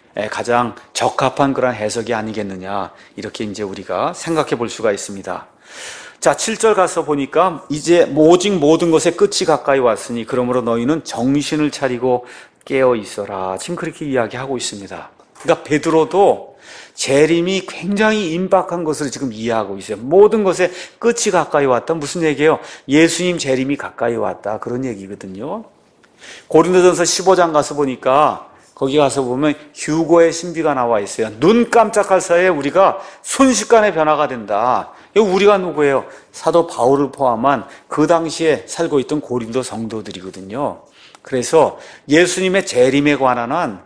가장 적합한 그런 해석이 아니겠느냐. 이렇게 이제 우리가 생각해 볼 수가 있습니다. 자, 칠 절 가서 보니까 이제 오직 모든 것의 끝이 가까이 왔으니 그러므로 너희는 정신을 차리고 깨어 있어라. 지금 그렇게 이야기하고 있습니다. 그러니까 베드로도 재림이 굉장히 임박한 것을 지금 이해하고 있어요. 모든 것에 끝이 가까이 왔다. 무슨 얘기예요? 예수님 재림이 가까이 왔다. 그런 얘기거든요. 고린도전서 십오 장 가서 보니까 거기 가서 보면 휴거의 신비가 나와 있어요. 눈 깜짝할 사이에 우리가 순식간에 변화가 된다. 우리가 누구예요? 사도 바울을 포함한 그 당시에 살고 있던 고린도 성도들이거든요. 그래서 예수님의 재림에 관한 한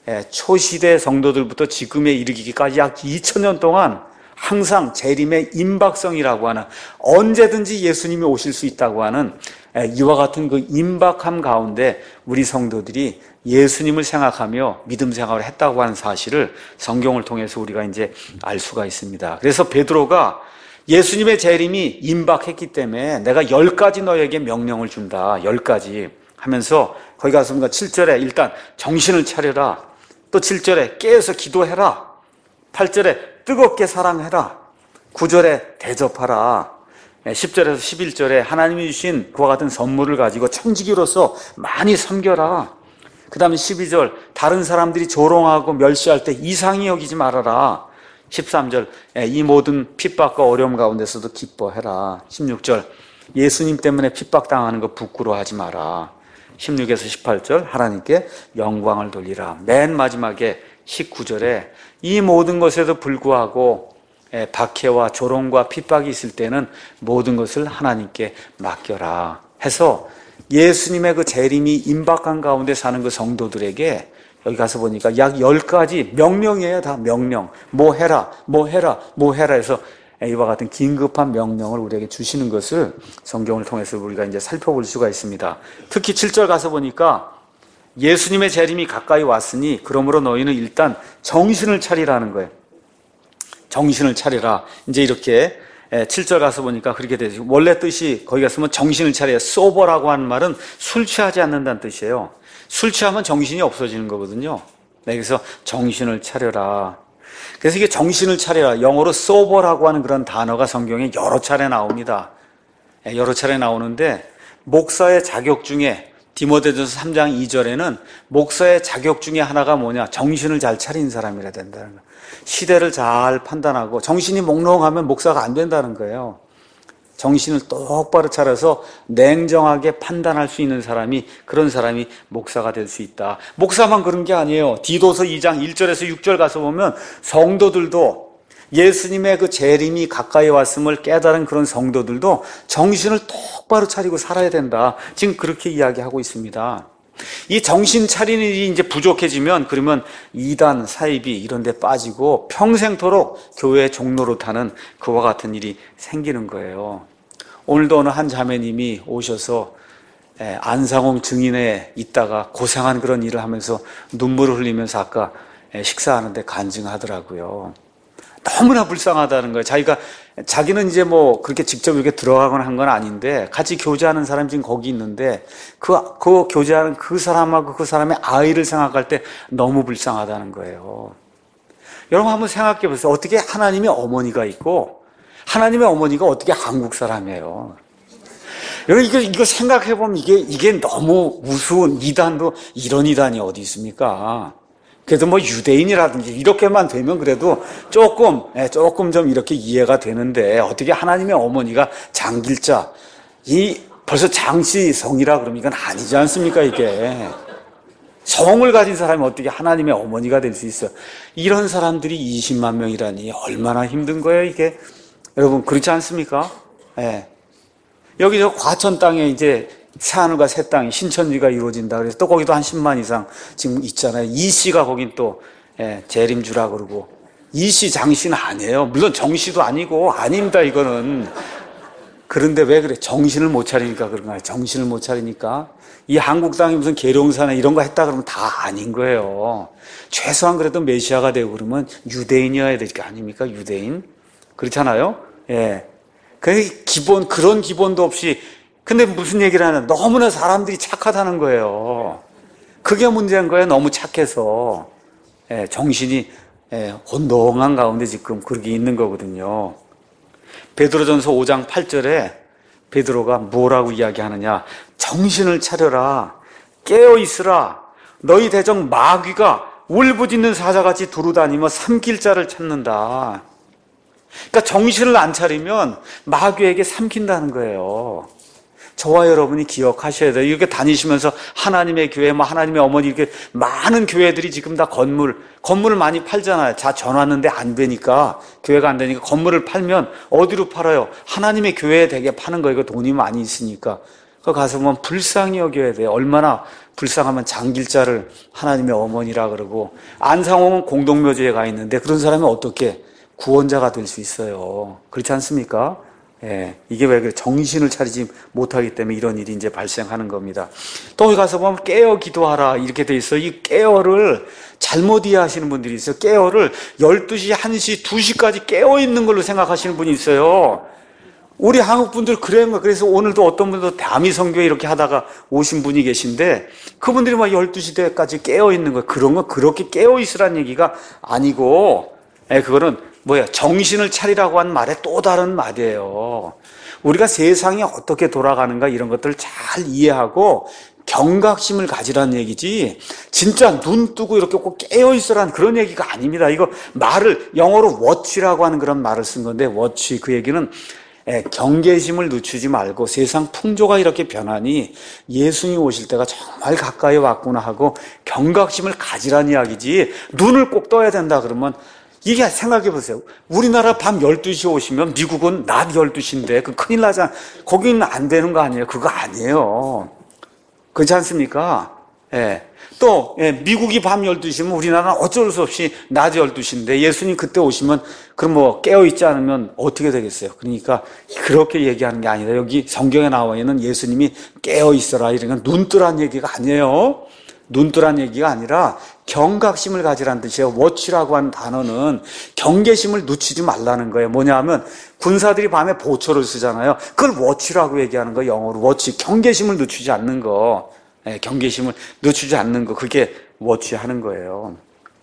초시대 성도들부터 지금에 이르기까지 약 이천 년 동안 항상 재림의 임박성이라고 하는, 언제든지 예수님이 오실 수 있다고 하는 이와 같은 그 임박함 가운데 우리 성도들이 예수님을 생각하며 믿음 생활을 했다고 하는 사실을 성경을 통해서 우리가 이제 알 수가 있습니다. 그래서 베드로가 예수님의 재림이 임박했기 때문에 내가 열 가지 너에게 명령을 준다. 열 가지 하면서 거기 가서 뭔가 칠 절에 일단 정신을 차려라. 또 칠 절에 깨어서 기도해라. 팔 절에 뜨겁게 사랑해라. 구 절에 대접하라. 십 절에서 십일 절에 하나님이 주신 그와 같은 선물을 가지고 청지기로서 많이 섬겨라. 그 다음에 십이 절 다른 사람들이 조롱하고 멸시할 때 이상히 여기지 말아라. 십삼 절 이 모든 핍박과 어려움 가운데서도 기뻐해라. 십육 절 예수님 때문에 핍박당하는 거 부끄러워하지 마라. 십육에서 십팔 절 하나님께 영광을 돌리라. 맨 마지막에 십구 절에 이 모든 것에도 불구하고 박해와 조롱과 핍박이 있을 때는 모든 것을 하나님께 맡겨라 해서 예수님의 그 재림이 임박한 가운데 사는 그 성도들에게 여기 가서 보니까 약 열 가지 명령이에요. 다 명령. 뭐 해라, 뭐 해라, 뭐 해라 해서 이와 같은 긴급한 명령을 우리에게 주시는 것을 성경을 통해서 우리가 이제 살펴볼 수가 있습니다. 특히 칠 절 가서 보니까 예수님의 재림이 가까이 왔으니 그러므로 너희는 일단 정신을 차리라는 거예요. 정신을 차리라. 이제 이렇게 칠 절 가서 보니까 그렇게 되죠. 원래 뜻이 거기 가서 보면 정신을 차려. 소버라고 하는 말은 술 취하지 않는다는 뜻이에요. 술 취하면 정신이 없어지는 거거든요. 네, 그래서 정신을 차려라. 그래서 이게 정신을 차려라. 영어로 sober라고 하는 그런 단어가 성경에 여러 차례 나옵니다. 여러 차례 나오는데 목사의 자격 중에 디모데전서 삼 장 이 절에는 목사의 자격 중에 하나가 뭐냐? 정신을 잘 차린 사람이라 된다는 거예요. 시대를 잘 판단하고 정신이 몽롱하면 목사가 안 된다는 거예요. 정신을 똑바로 차려서 냉정하게 판단할 수 있는 사람이, 그런 사람이 목사가 될 수 있다. 목사만 그런 게 아니에요. 디도서 이 장 일 절에서 육 절 가서 보면 성도들도 예수님의 그 재림이 가까이 왔음을 깨달은 그런 성도들도 정신을 똑바로 차리고 살아야 된다. 지금 그렇게 이야기하고 있습니다. 이 정신 차리는 일이 이제 부족해지면 그러면 이단, 사이비 이런 데 빠지고 평생토록 교회의 종로로 타는 그와 같은 일이 생기는 거예요. 오늘도 어느 한 자매님이 오셔서 안상홍 증인에 있다가 고생한 그런 일을 하면서 눈물을 흘리면서 아까 식사하는데 간증하더라고요. 너무나 불쌍하다는 거예요. 자기가, 자기는 이제 뭐 그렇게 직접 이렇게 들어가거나 한 건 아닌데 같이 교제하는 사람이 지금 거기 있는데 그, 그 교제하는 그 사람하고 그 사람의 아이를 생각할 때 너무 불쌍하다는 거예요. 여러분 한번 생각해 보세요. 어떻게 하나님의 어머니가 있고 하나님의 어머니가 어떻게 한국 사람이에요. 여러분 이거, 이거 생각해 보면 이게, 이게 너무 우스운 이단도 이런 이단이 어디 있습니까? 그래도 뭐 유대인이라든지 이렇게만 되면 그래도 조금, 조금 좀 이렇게 이해가 되는데 어떻게 하나님의 어머니가 장길자, 이 벌써 장씨성이라 그러면 이건 아니지 않습니까, 이게. 성을 가진 사람이 어떻게 하나님의 어머니가 될 수 있어요? 이런 사람들이 이십만 명이라니 얼마나 힘든 거예요, 이게. 여러분, 그렇지 않습니까? 예. 여기 저 과천 땅에 이제 새하늘과 새 땅이 신천지가 이루어진다 그래서 또 거기도 한 십만 이상 지금 있잖아요. 이씨가 거긴 또 예, 재림주라 그러고 이씨 장씨는 아니에요. 물론 정씨도 아니고 아닙니다 이거는. 그런데 왜 그래? 정신을 못 차리니까 그런 거예요. 정신을 못 차리니까 이 한국 땅이 무슨 계룡사나 이런 거 했다 그러면 다 아닌 거예요. 최소한 그래도 메시아가 되고 그러면 유대인이어야 될 게 아닙니까? 유대인 그렇잖아요. 예. 그 기본 그런 기본도 없이 근데 무슨 얘기를 하냐. 너무나 사람들이 착하다는 거예요. 그게 문제인 거예요. 너무 착해서. 예, 정신이 예, 혼동한 가운데 지금 그렇게 있는 거거든요. 베드로전서 오 장 팔 절에 베드로가 뭐라고 이야기하느냐. 정신을 차려라. 깨어있으라. 너희 대적 마귀가 울부짖는 사자같이 두루다니며 삼킬 자를 찾는다. 그러니까 정신을 안 차리면 마귀에게 삼킨다는 거예요. 저와 여러분이 기억하셔야 돼요. 이렇게 다니시면서 하나님의 교회, 뭐 하나님의 어머니 이렇게 많은 교회들이 지금 다 건물, 건물을 많이 팔잖아요. 자, 전 왔는데 안 되니까, 교회가 안 되니까 건물을 팔면 어디로 팔아요? 하나님의 교회에 되게 파는 거예요. 돈이 많이 있으니까. 그 가서 보면 불쌍히 여겨야 돼요. 얼마나 불쌍하면 장길자를 하나님의 어머니라 그러고, 안상홍은 공동묘지에 가 있는데 그런 사람이 어떻게 구원자가 될 수 있어요. 그렇지 않습니까? 예, 이게 왜 그래? 정신을 차리지 못하기 때문에 이런 일이 이제 발생하는 겁니다. 또 거기 가서 보면 깨어 기도하라 이렇게 돼 있어요. 이 깨어를 잘못 이해하시는 분들이 있어요. 깨어를 열두 시, 한 시, 두 시까지 깨어 있는 걸로 생각하시는 분이 있어요. 우리 한국 분들 그래요. 그래서 오늘도 어떤 분도 다미 선교회 이렇게 하다가 오신 분이 계신데 그분들이 막 열두 시대까지 깨어 있는 거예요. 그런 건 그렇게 깨어 있으란 얘기가 아니고, 예, 그거는 뭐야? 정신을 차리라고 한 말의 또 다른 말이에요. 우리가 세상이 어떻게 돌아가는가 이런 것들을 잘 이해하고 경각심을 가지라는 얘기지 진짜 눈 뜨고 이렇게 꼭 깨어있으라는 그런 얘기가 아닙니다. 이거 말을 영어로 watch라고 하는 그런 말을 쓴 건데 watch 그 얘기는 예, 경계심을 늦추지 말고 세상 풍조가 이렇게 변하니 예수님이 오실 때가 정말 가까이 왔구나 하고 경각심을 가지라는 이야기지 눈을 꼭 떠야 된다 그러면 이게 생각해 보세요. 우리나라 밤 열두 시 오시면 미국은 낮 열두 시인데 그 큰일 나잖아. 거기는 안 되는 거 아니에요? 그거 아니에요. 그렇지 않습니까? 예. 또 예, 미국이 밤 열두 시면 우리나라는 어쩔 수 없이 낮 열두 시인데 예수님 그때 오시면 그럼 뭐 깨어있지 않으면 어떻게 되겠어요? 그러니까 그렇게 얘기하는 게 아니라 여기 성경에 나와 있는 예수님이 깨어있어라 이런 건 눈 뜨란 얘기가 아니에요. 눈 뜨란 얘기가 아니라 경각심을 가지라는 뜻이에요. 워치라고 하는 단어는 경계심을 늦추지 말라는 거예요. 뭐냐 하면 군사들이 밤에 보초를 쓰잖아요. 그걸 워치라고 얘기하는 거예요. 영어로 워치. 경계심을 늦추지 않는 거. 네, 경계심을 늦추지 않는 거. 그게 워치하는 거예요.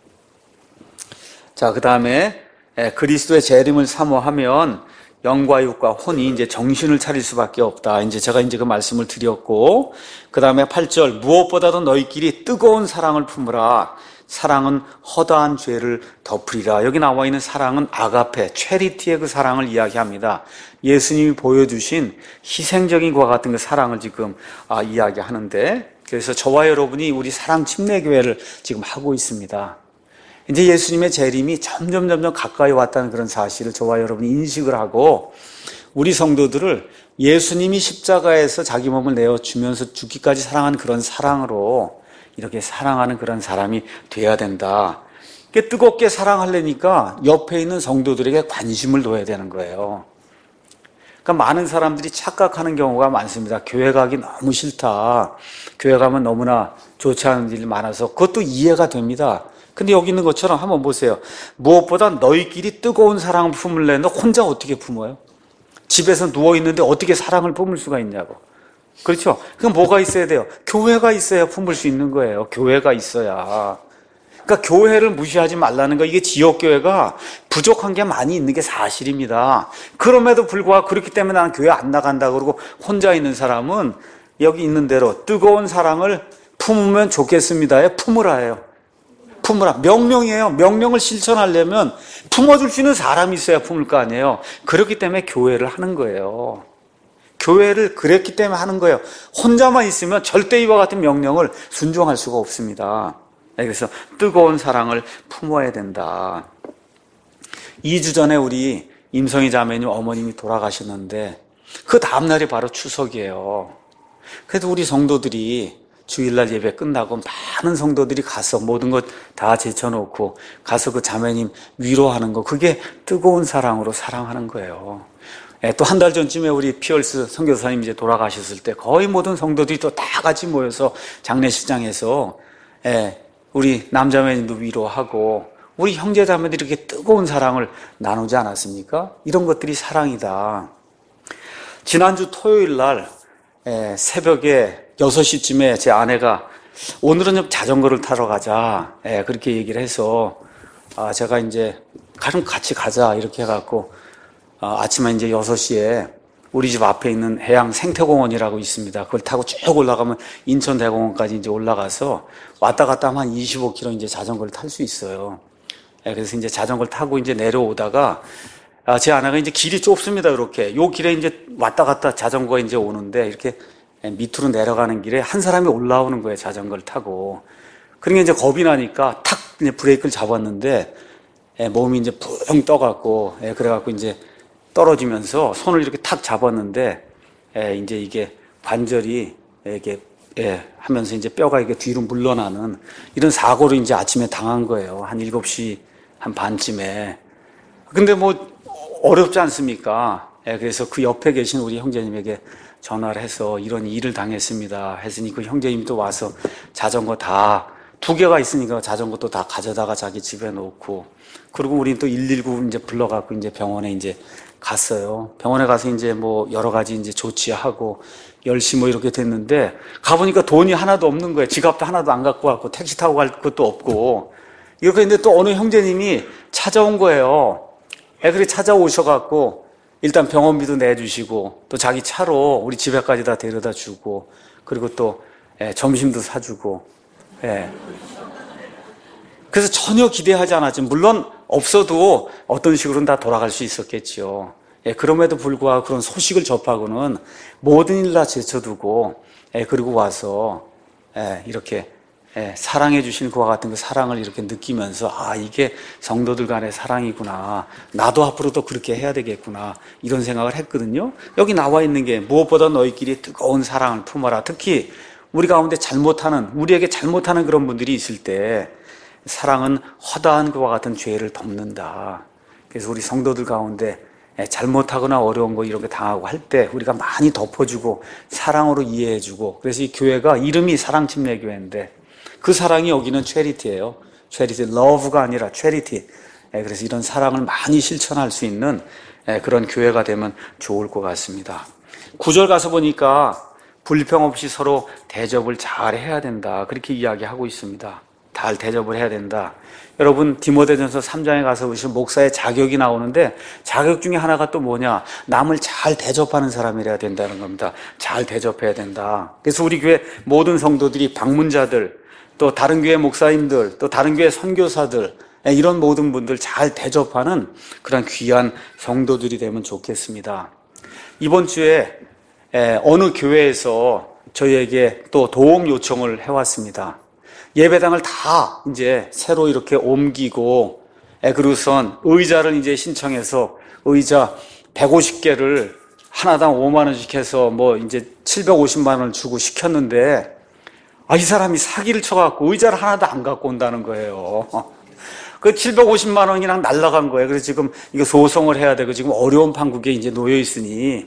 자, 그 다음에 그리스도의 재림을 사모하면 영과 육과 혼이 이제 정신을 차릴 수밖에 없다. 이제 제가 이제 그 말씀을 드렸고, 그 다음에 팔 절, 무엇보다도 너희끼리 뜨거운 사랑을 품으라. 사랑은 허다한 죄를 덮으리라. 여기 나와 있는 사랑은 아가페, 체리티의 그 사랑을 이야기합니다. 예수님이 보여주신 희생적인 것과 같은 그 사랑을 지금 아, 이야기하는데, 그래서 저와 여러분이 우리 사랑 침례교회를 지금 하고 있습니다. 이제 예수님의 재림이 점점 점점 가까이 왔다는 그런 사실을 저와 여러분이 인식을 하고 우리 성도들을 예수님이 십자가에서 자기 몸을 내어주면서 죽기까지 사랑한 그런 사랑으로 이렇게 사랑하는 그런 사람이 돼야 된다. 뜨겁게 사랑하려니까 옆에 있는 성도들에게 관심을 둬야 되는 거예요. 그러니까 많은 사람들이 착각하는 경우가 많습니다. 교회 가기 너무 싫다. 교회 가면 너무나 좋지 않은 일이 많아서 그것도 이해가 됩니다. 근데 여기 있는 것처럼 한번 보세요. 무엇보다 너희끼리 뜨거운 사랑을 품을래. 너 혼자 어떻게 품어요? 집에서 누워있는데 어떻게 사랑을 품을 수가 있냐고. 그렇죠? 그럼 뭐가 있어야 돼요? 교회가 있어야 품을 수 있는 거예요. 교회가 있어야. 그러니까 교회를 무시하지 말라는 거. 이게 지역교회가 부족한 게 많이 있는 게 사실입니다. 그럼에도 불구하고 그렇기 때문에 나는 교회 안 나간다 그러고 혼자 있는 사람은 여기 있는 대로 뜨거운 사랑을 품으면 좋겠습니다에 품으라예요. 품으라. 명령이에요. 명령을 실천하려면 품어줄 수 있는 사람이 있어야 품을 거 아니에요. 그렇기 때문에 교회를 하는 거예요. 교회를 그랬기 때문에 하는 거예요. 혼자만 있으면 절대 이와 같은 명령을 순종할 수가 없습니다. 그래서 뜨거운 사랑을 품어야 된다. 이 주 전에 우리 임성희 자매님 어머님이 돌아가셨는데 그 다음날이 바로 추석이에요. 그래도 우리 성도들이 주일날 예배 끝나고 많은 성도들이 가서 모든 것 다 제쳐놓고 가서 그 자매님 위로하는 거, 그게 뜨거운 사랑으로 사랑하는 거예요. 예, 또 한 달 전쯤에 우리 피얼스 선교사님 이제 돌아가셨을 때 거의 모든 성도들이 또 다 같이 모여서 장례식장에서 예, 우리 남자매님도 위로하고 우리 형제자매들이 이렇게 뜨거운 사랑을 나누지 않았습니까? 이런 것들이 사랑이다. 지난주 토요일 날 예, 새벽에 여섯 시쯤에 제 아내가 오늘은 좀 자전거를 타러 가자. 예, 그렇게 얘기를 해서 아, 제가 이제 그럼 같이 가자 이렇게 해갖고 아, 아침에 이제 여섯 시에 우리 집 앞에 있는 해양 생태공원이라고 있습니다. 그걸 타고 쭉 올라가면 인천대공원까지 이제 올라가서 왔다 갔다 하면 한 이십오 킬로미터 이제 자전거를 탈 수 있어요. 예, 그래서 이제 자전거를 타고 이제 내려오다가 아, 제 아내가 이제 길이 좁습니다. 이렇게 요 길에 이제 왔다 갔다 자전거가 이제 오는데 이렇게 밑으로 내려가는 길에 한 사람이 올라오는 거예요. 자전거를 타고. 그러니까 이제 겁이 나니까 탁 이제 브레이크를 잡았는데 예, 몸이 이제 붕 떠갖고 예, 그래갖고 이제 떨어지면서 손을 이렇게 탁 잡았는데 예, 이제 이게 관절이 이게 예, 하면서 이제 뼈가 이게 뒤로 물러나는 이런 사고를 이제 아침에 당한 거예요. 한 일곱 시 한 반쯤에. 근데 뭐 어렵지 않습니까? 예, 그래서 그 옆에 계신 우리 형제님에게 전화를 해서 이런 일을 당했습니다. 했으니 그 형제님도 와서 자전거 다 두 개가 있으니까 자전거도 다 가져다가 자기 집에 놓고 그리고 우리는 또 일일구 이제 불러갖고 이제 병원에 이제 갔어요. 병원에 가서 이제 뭐 여러 가지 이제 조치하고 열 시 뭐 이렇게 됐는데 가보니까 돈이 하나도 없는 거예요. 지갑도 하나도 안 갖고 왔고 택시 타고 갈 것도 없고 이렇게 했는데 또 어느 형제님이 찾아온 거예요. 애들이 찾아오셔갖고 일단 병원비도 내주시고 또 자기 차로 우리 집에까지 다 데려다 주고 그리고 또 예, 점심도 사주고 예. 그래서 전혀 기대하지 않았지. 물론 없어도 어떤 식으로는 다 돌아갈 수 있었겠죠. 예, 그럼에도 불구하고 그런 소식을 접하고는 모든 일 다 제쳐두고 예, 그리고 와서 예, 이렇게 예, 사랑해 주신 그와 같은 그 사랑을 이렇게 느끼면서 아 이게 성도들 간의 사랑이구나. 나도 앞으로도 그렇게 해야 되겠구나. 이런 생각을 했거든요. 여기 나와 있는 게 무엇보다 너희끼리 뜨거운 사랑을 품어라. 특히 우리 가운데 잘못하는 우리에게 잘못하는 그런 분들이 있을 때 사랑은 허다한 그와 같은 죄를 덮는다. 그래서 우리 성도들 가운데 잘못하거나 어려운 거 이런 거 당하고 할 때 우리가 많이 덮어주고 사랑으로 이해해주고 그래서 이 교회가 이름이 사랑침례교회인데 그 사랑이 여기는 체리티예요. 체리티, 러브가 아니라 체리티. 그래서 이런 사랑을 많이 실천할 수 있는 그런 교회가 되면 좋을 것 같습니다. 구절 가서 보니까 불평 없이 서로 대접을 잘 해야 된다. 그렇게 이야기하고 있습니다. 잘 대접을 해야 된다. 여러분 디모데전서 삼 장에 가서 보시면 목사의 자격이 나오는데 자격 중에 하나가 또 뭐냐? 남을 잘 대접하는 사람이라야 된다는 겁니다. 잘 대접해야 된다. 그래서 우리 교회 모든 성도들이 방문자들 또 다른 교회 목사님들 또 다른 교회 선교사들 이런 모든 분들 잘 대접하는 그런 귀한 성도들이 되면 좋겠습니다. 이번 주에 어느 교회에서 저희에게 또 도움 요청을 해왔습니다. 예배당을 다 이제 새로 이렇게 옮기고, 그리고선 의자를 이제 신청해서 의자 백오십 개를 하나당 오만 원씩 해서 뭐 이제 칠백오십만 원을 주고 시켰는데, 아, 이 사람이 사기를 쳐갖고 의자를 하나도 안 갖고 온다는 거예요. 그 칠백오십만 원이랑 날라간 거예요. 그래서 지금 이거 소송을 해야 되고 지금 어려운 판국에 이제 놓여 있으니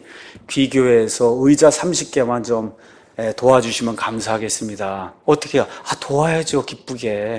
귀교회에서 의자 삼십 개만 좀 도와주시면 감사하겠습니다. 어떻게 해요? 아, 도와야죠. 기쁘게.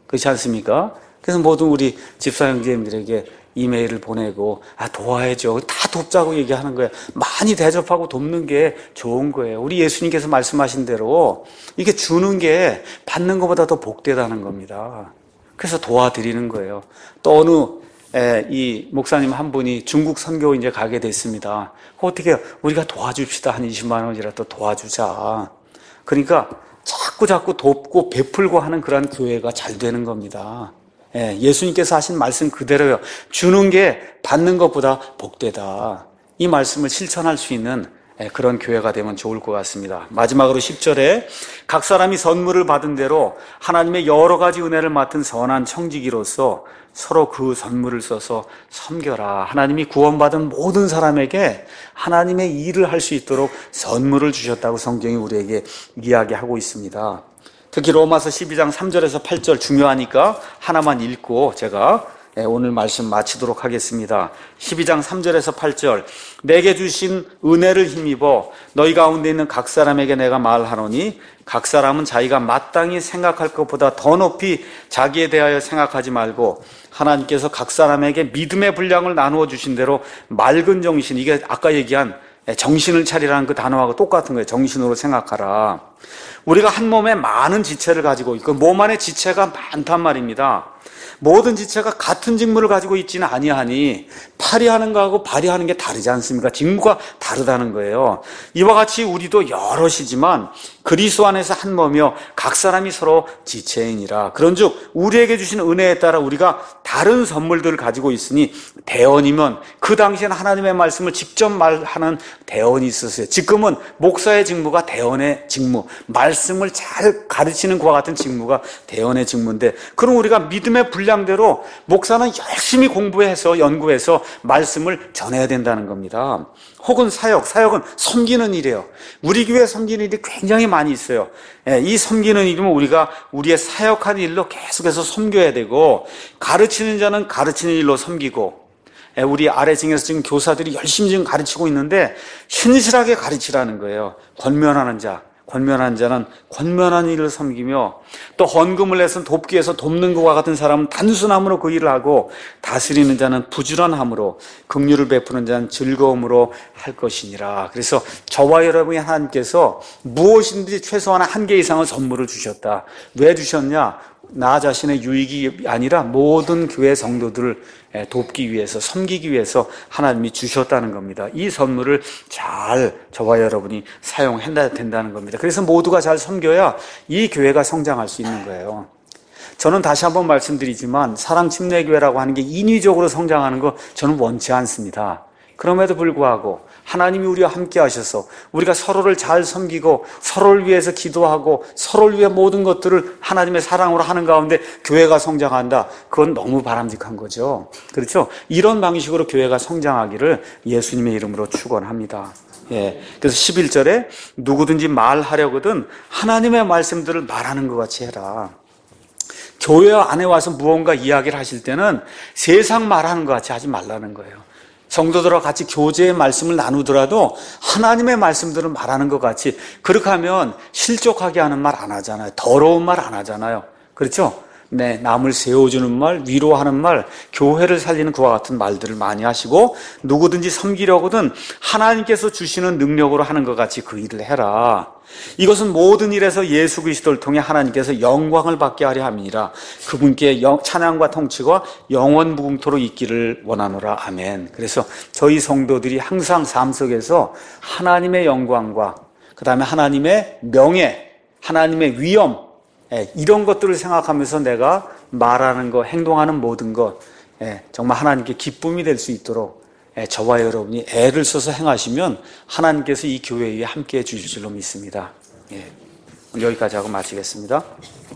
그렇지 않습니까? 그래서 모든 우리 집사 형제님들에게 이메일을 보내고 아 도와야죠. 다 돕자고 얘기하는 거예요. 많이 대접하고 돕는 게 좋은 거예요. 우리 예수님께서 말씀하신 대로 이게 주는 게 받는 것보다 더 복되다는 겁니다. 그래서 도와드리는 거예요. 또 어느 에, 이 목사님 한 분이 중국 선교 이제 가게 됐습니다. 어떻게 우리가 도와줍시다. 한 이십만 원이라도 도와주자. 그러니까 자꾸 자꾸 돕고 베풀고 하는 그런 교회가 잘 되는 겁니다. 예, 예수님께서 하신 말씀 그대로요. 주는 게 받는 것보다 복되다. 이 말씀을 실천할 수 있는 그런 교회가 되면 좋을 것 같습니다. 마지막으로 십 절에 각 사람이 선물을 받은 대로 하나님의 여러 가지 은혜를 맡은 선한 청지기로서 서로 그 선물을 써서 섬겨라. 하나님이 구원받은 모든 사람에게 하나님의 일을 할 수 있도록 선물을 주셨다고 성경이 우리에게 이야기하고 있습니다. 특히 로마서 십이 장 삼 절에서 팔 절 중요하니까 하나만 읽고 제가 오늘 말씀 마치도록 하겠습니다. 십이 장 삼 절에서 팔 절 내게 주신 은혜를 힘입어 너희 가운데 있는 각 사람에게 내가 말하노니 각 사람은 자기가 마땅히 생각할 것보다 더 높이 자기에 대하여 생각하지 말고 하나님께서 각 사람에게 믿음의 분량을 나누어 주신 대로 맑은 정신, 이게 아까 얘기한 정신을 차리라는 그 단어하고 똑같은 거예요. 정신으로 생각하라. 우리가 한 몸에 많은 지체를 가지고 있고 몸 안에 지체가 많단 말입니다. 모든 지체가 같은 직무를 가지고 있지는 아니하니 팔이 하는 거하고 발이 하는 게 다르지 않습니까? 직무가 다르다는 거예요. 이와 같이 우리도 여럿이지만 그리스도 안에서 한 몸이요 각 사람이 서로 지체이니라. 그런즉 우리에게 주신 은혜에 따라 우리가 다른 선물들을 가지고 있으니 대언이면 그 당시에는 하나님의 말씀을 직접 말하는 대언이 있었어요. 지금은 목사의 직무가 대언의 직무, 말씀을 잘 가르치는 그와 같은 직무가 대언의 직무인데, 그럼 우리가 믿음의 분량대로 목사는 열심히 공부해서 연구해서 말씀을 전해야 된다는 겁니다. 혹은 사역, 사역은 섬기는 일이에요. 우리 교회 섬기는 일이 굉장히 많이 있어요. 이 섬기는 일이면 우리가 우리의 사역하는 일로 계속해서 섬겨야 되고, 가르치는 자는 가르치는 일로 섬기고, 우리 아래층에서 지금 교사들이 열심히 지금 가르치고 있는데 신실하게 가르치라는 거예요. 권면하는 자, 권면한 자는 권면한 일을 섬기며, 또 헌금을 내서 돕기 위해서 돕는 것과 같은 사람은 단순함으로 그 일을 하고, 다스리는 자는 부지런함으로, 긍휼을 베푸는 자는 즐거움으로 할 것이니라. 그래서 저와 여러분이 하나님께서 무엇인지 최소한 한 개 이상의 선물을 주셨다. 왜 주셨냐? 나 자신의 유익이 아니라 모든 교회 성도들을 돕기 위해서, 섬기기 위해서 하나님이 주셨다는 겁니다. 이 선물을 잘 저와 여러분이 사용해야 된다는 겁니다. 그래서 모두가 잘 섬겨야 이 교회가 성장할 수 있는 거예요. 저는 다시 한번 말씀드리지만 사랑침례교회라고 하는 게 인위적으로 성장하는 거 저는 원치 않습니다. 그럼에도 불구하고 하나님이 우리와 함께 하셔서 우리가 서로를 잘 섬기고 서로를 위해서 기도하고 서로를 위해 모든 것들을 하나님의 사랑으로 하는 가운데 교회가 성장한다. 그건 너무 바람직한 거죠. 그렇죠? 이런 방식으로 교회가 성장하기를 예수님의 이름으로 축원합니다. 예. 그래서 십일 절에 누구든지 말하려거든 하나님의 말씀들을 말하는 것 같이 해라. 교회 안에 와서 무언가 이야기를 하실 때는 세상 말하는 것 같이 하지 말라는 거예요. 성도들과 같이 교제의 말씀을 나누더라도 하나님의 말씀들을 말하는 것 같이, 그렇게 하면 실족하게 하는 말 안 하잖아요. 더러운 말 안 하잖아요. 그렇죠? 네, 남을 세워주는 말, 위로하는 말, 교회를 살리는 그와 같은 말들을 많이 하시고, 누구든지 섬기려거든 하나님께서 주시는 능력으로 하는 것 같이 그 일을 해라. 이것은 모든 일에서 예수 그리스도를 통해 하나님께서 영광을 받게 하려 함이니라. 그분께 찬양과 통치가 영원 무궁토로 있기를 원하노라. 아멘. 그래서 저희 성도들이 항상 삶 속에서 하나님의 영광과 그 다음에 하나님의 명예, 하나님의 위엄, 이런 것들을 생각하면서 내가 말하는 것, 행동하는 모든 것, 정말 하나님께 기쁨이 될 수 있도록 저와 여러분이 애를 써서 행하시면 하나님께서 이 교회에 함께해 주실 줄로 믿습니다. 예. 여기까지 하고 마치겠습니다.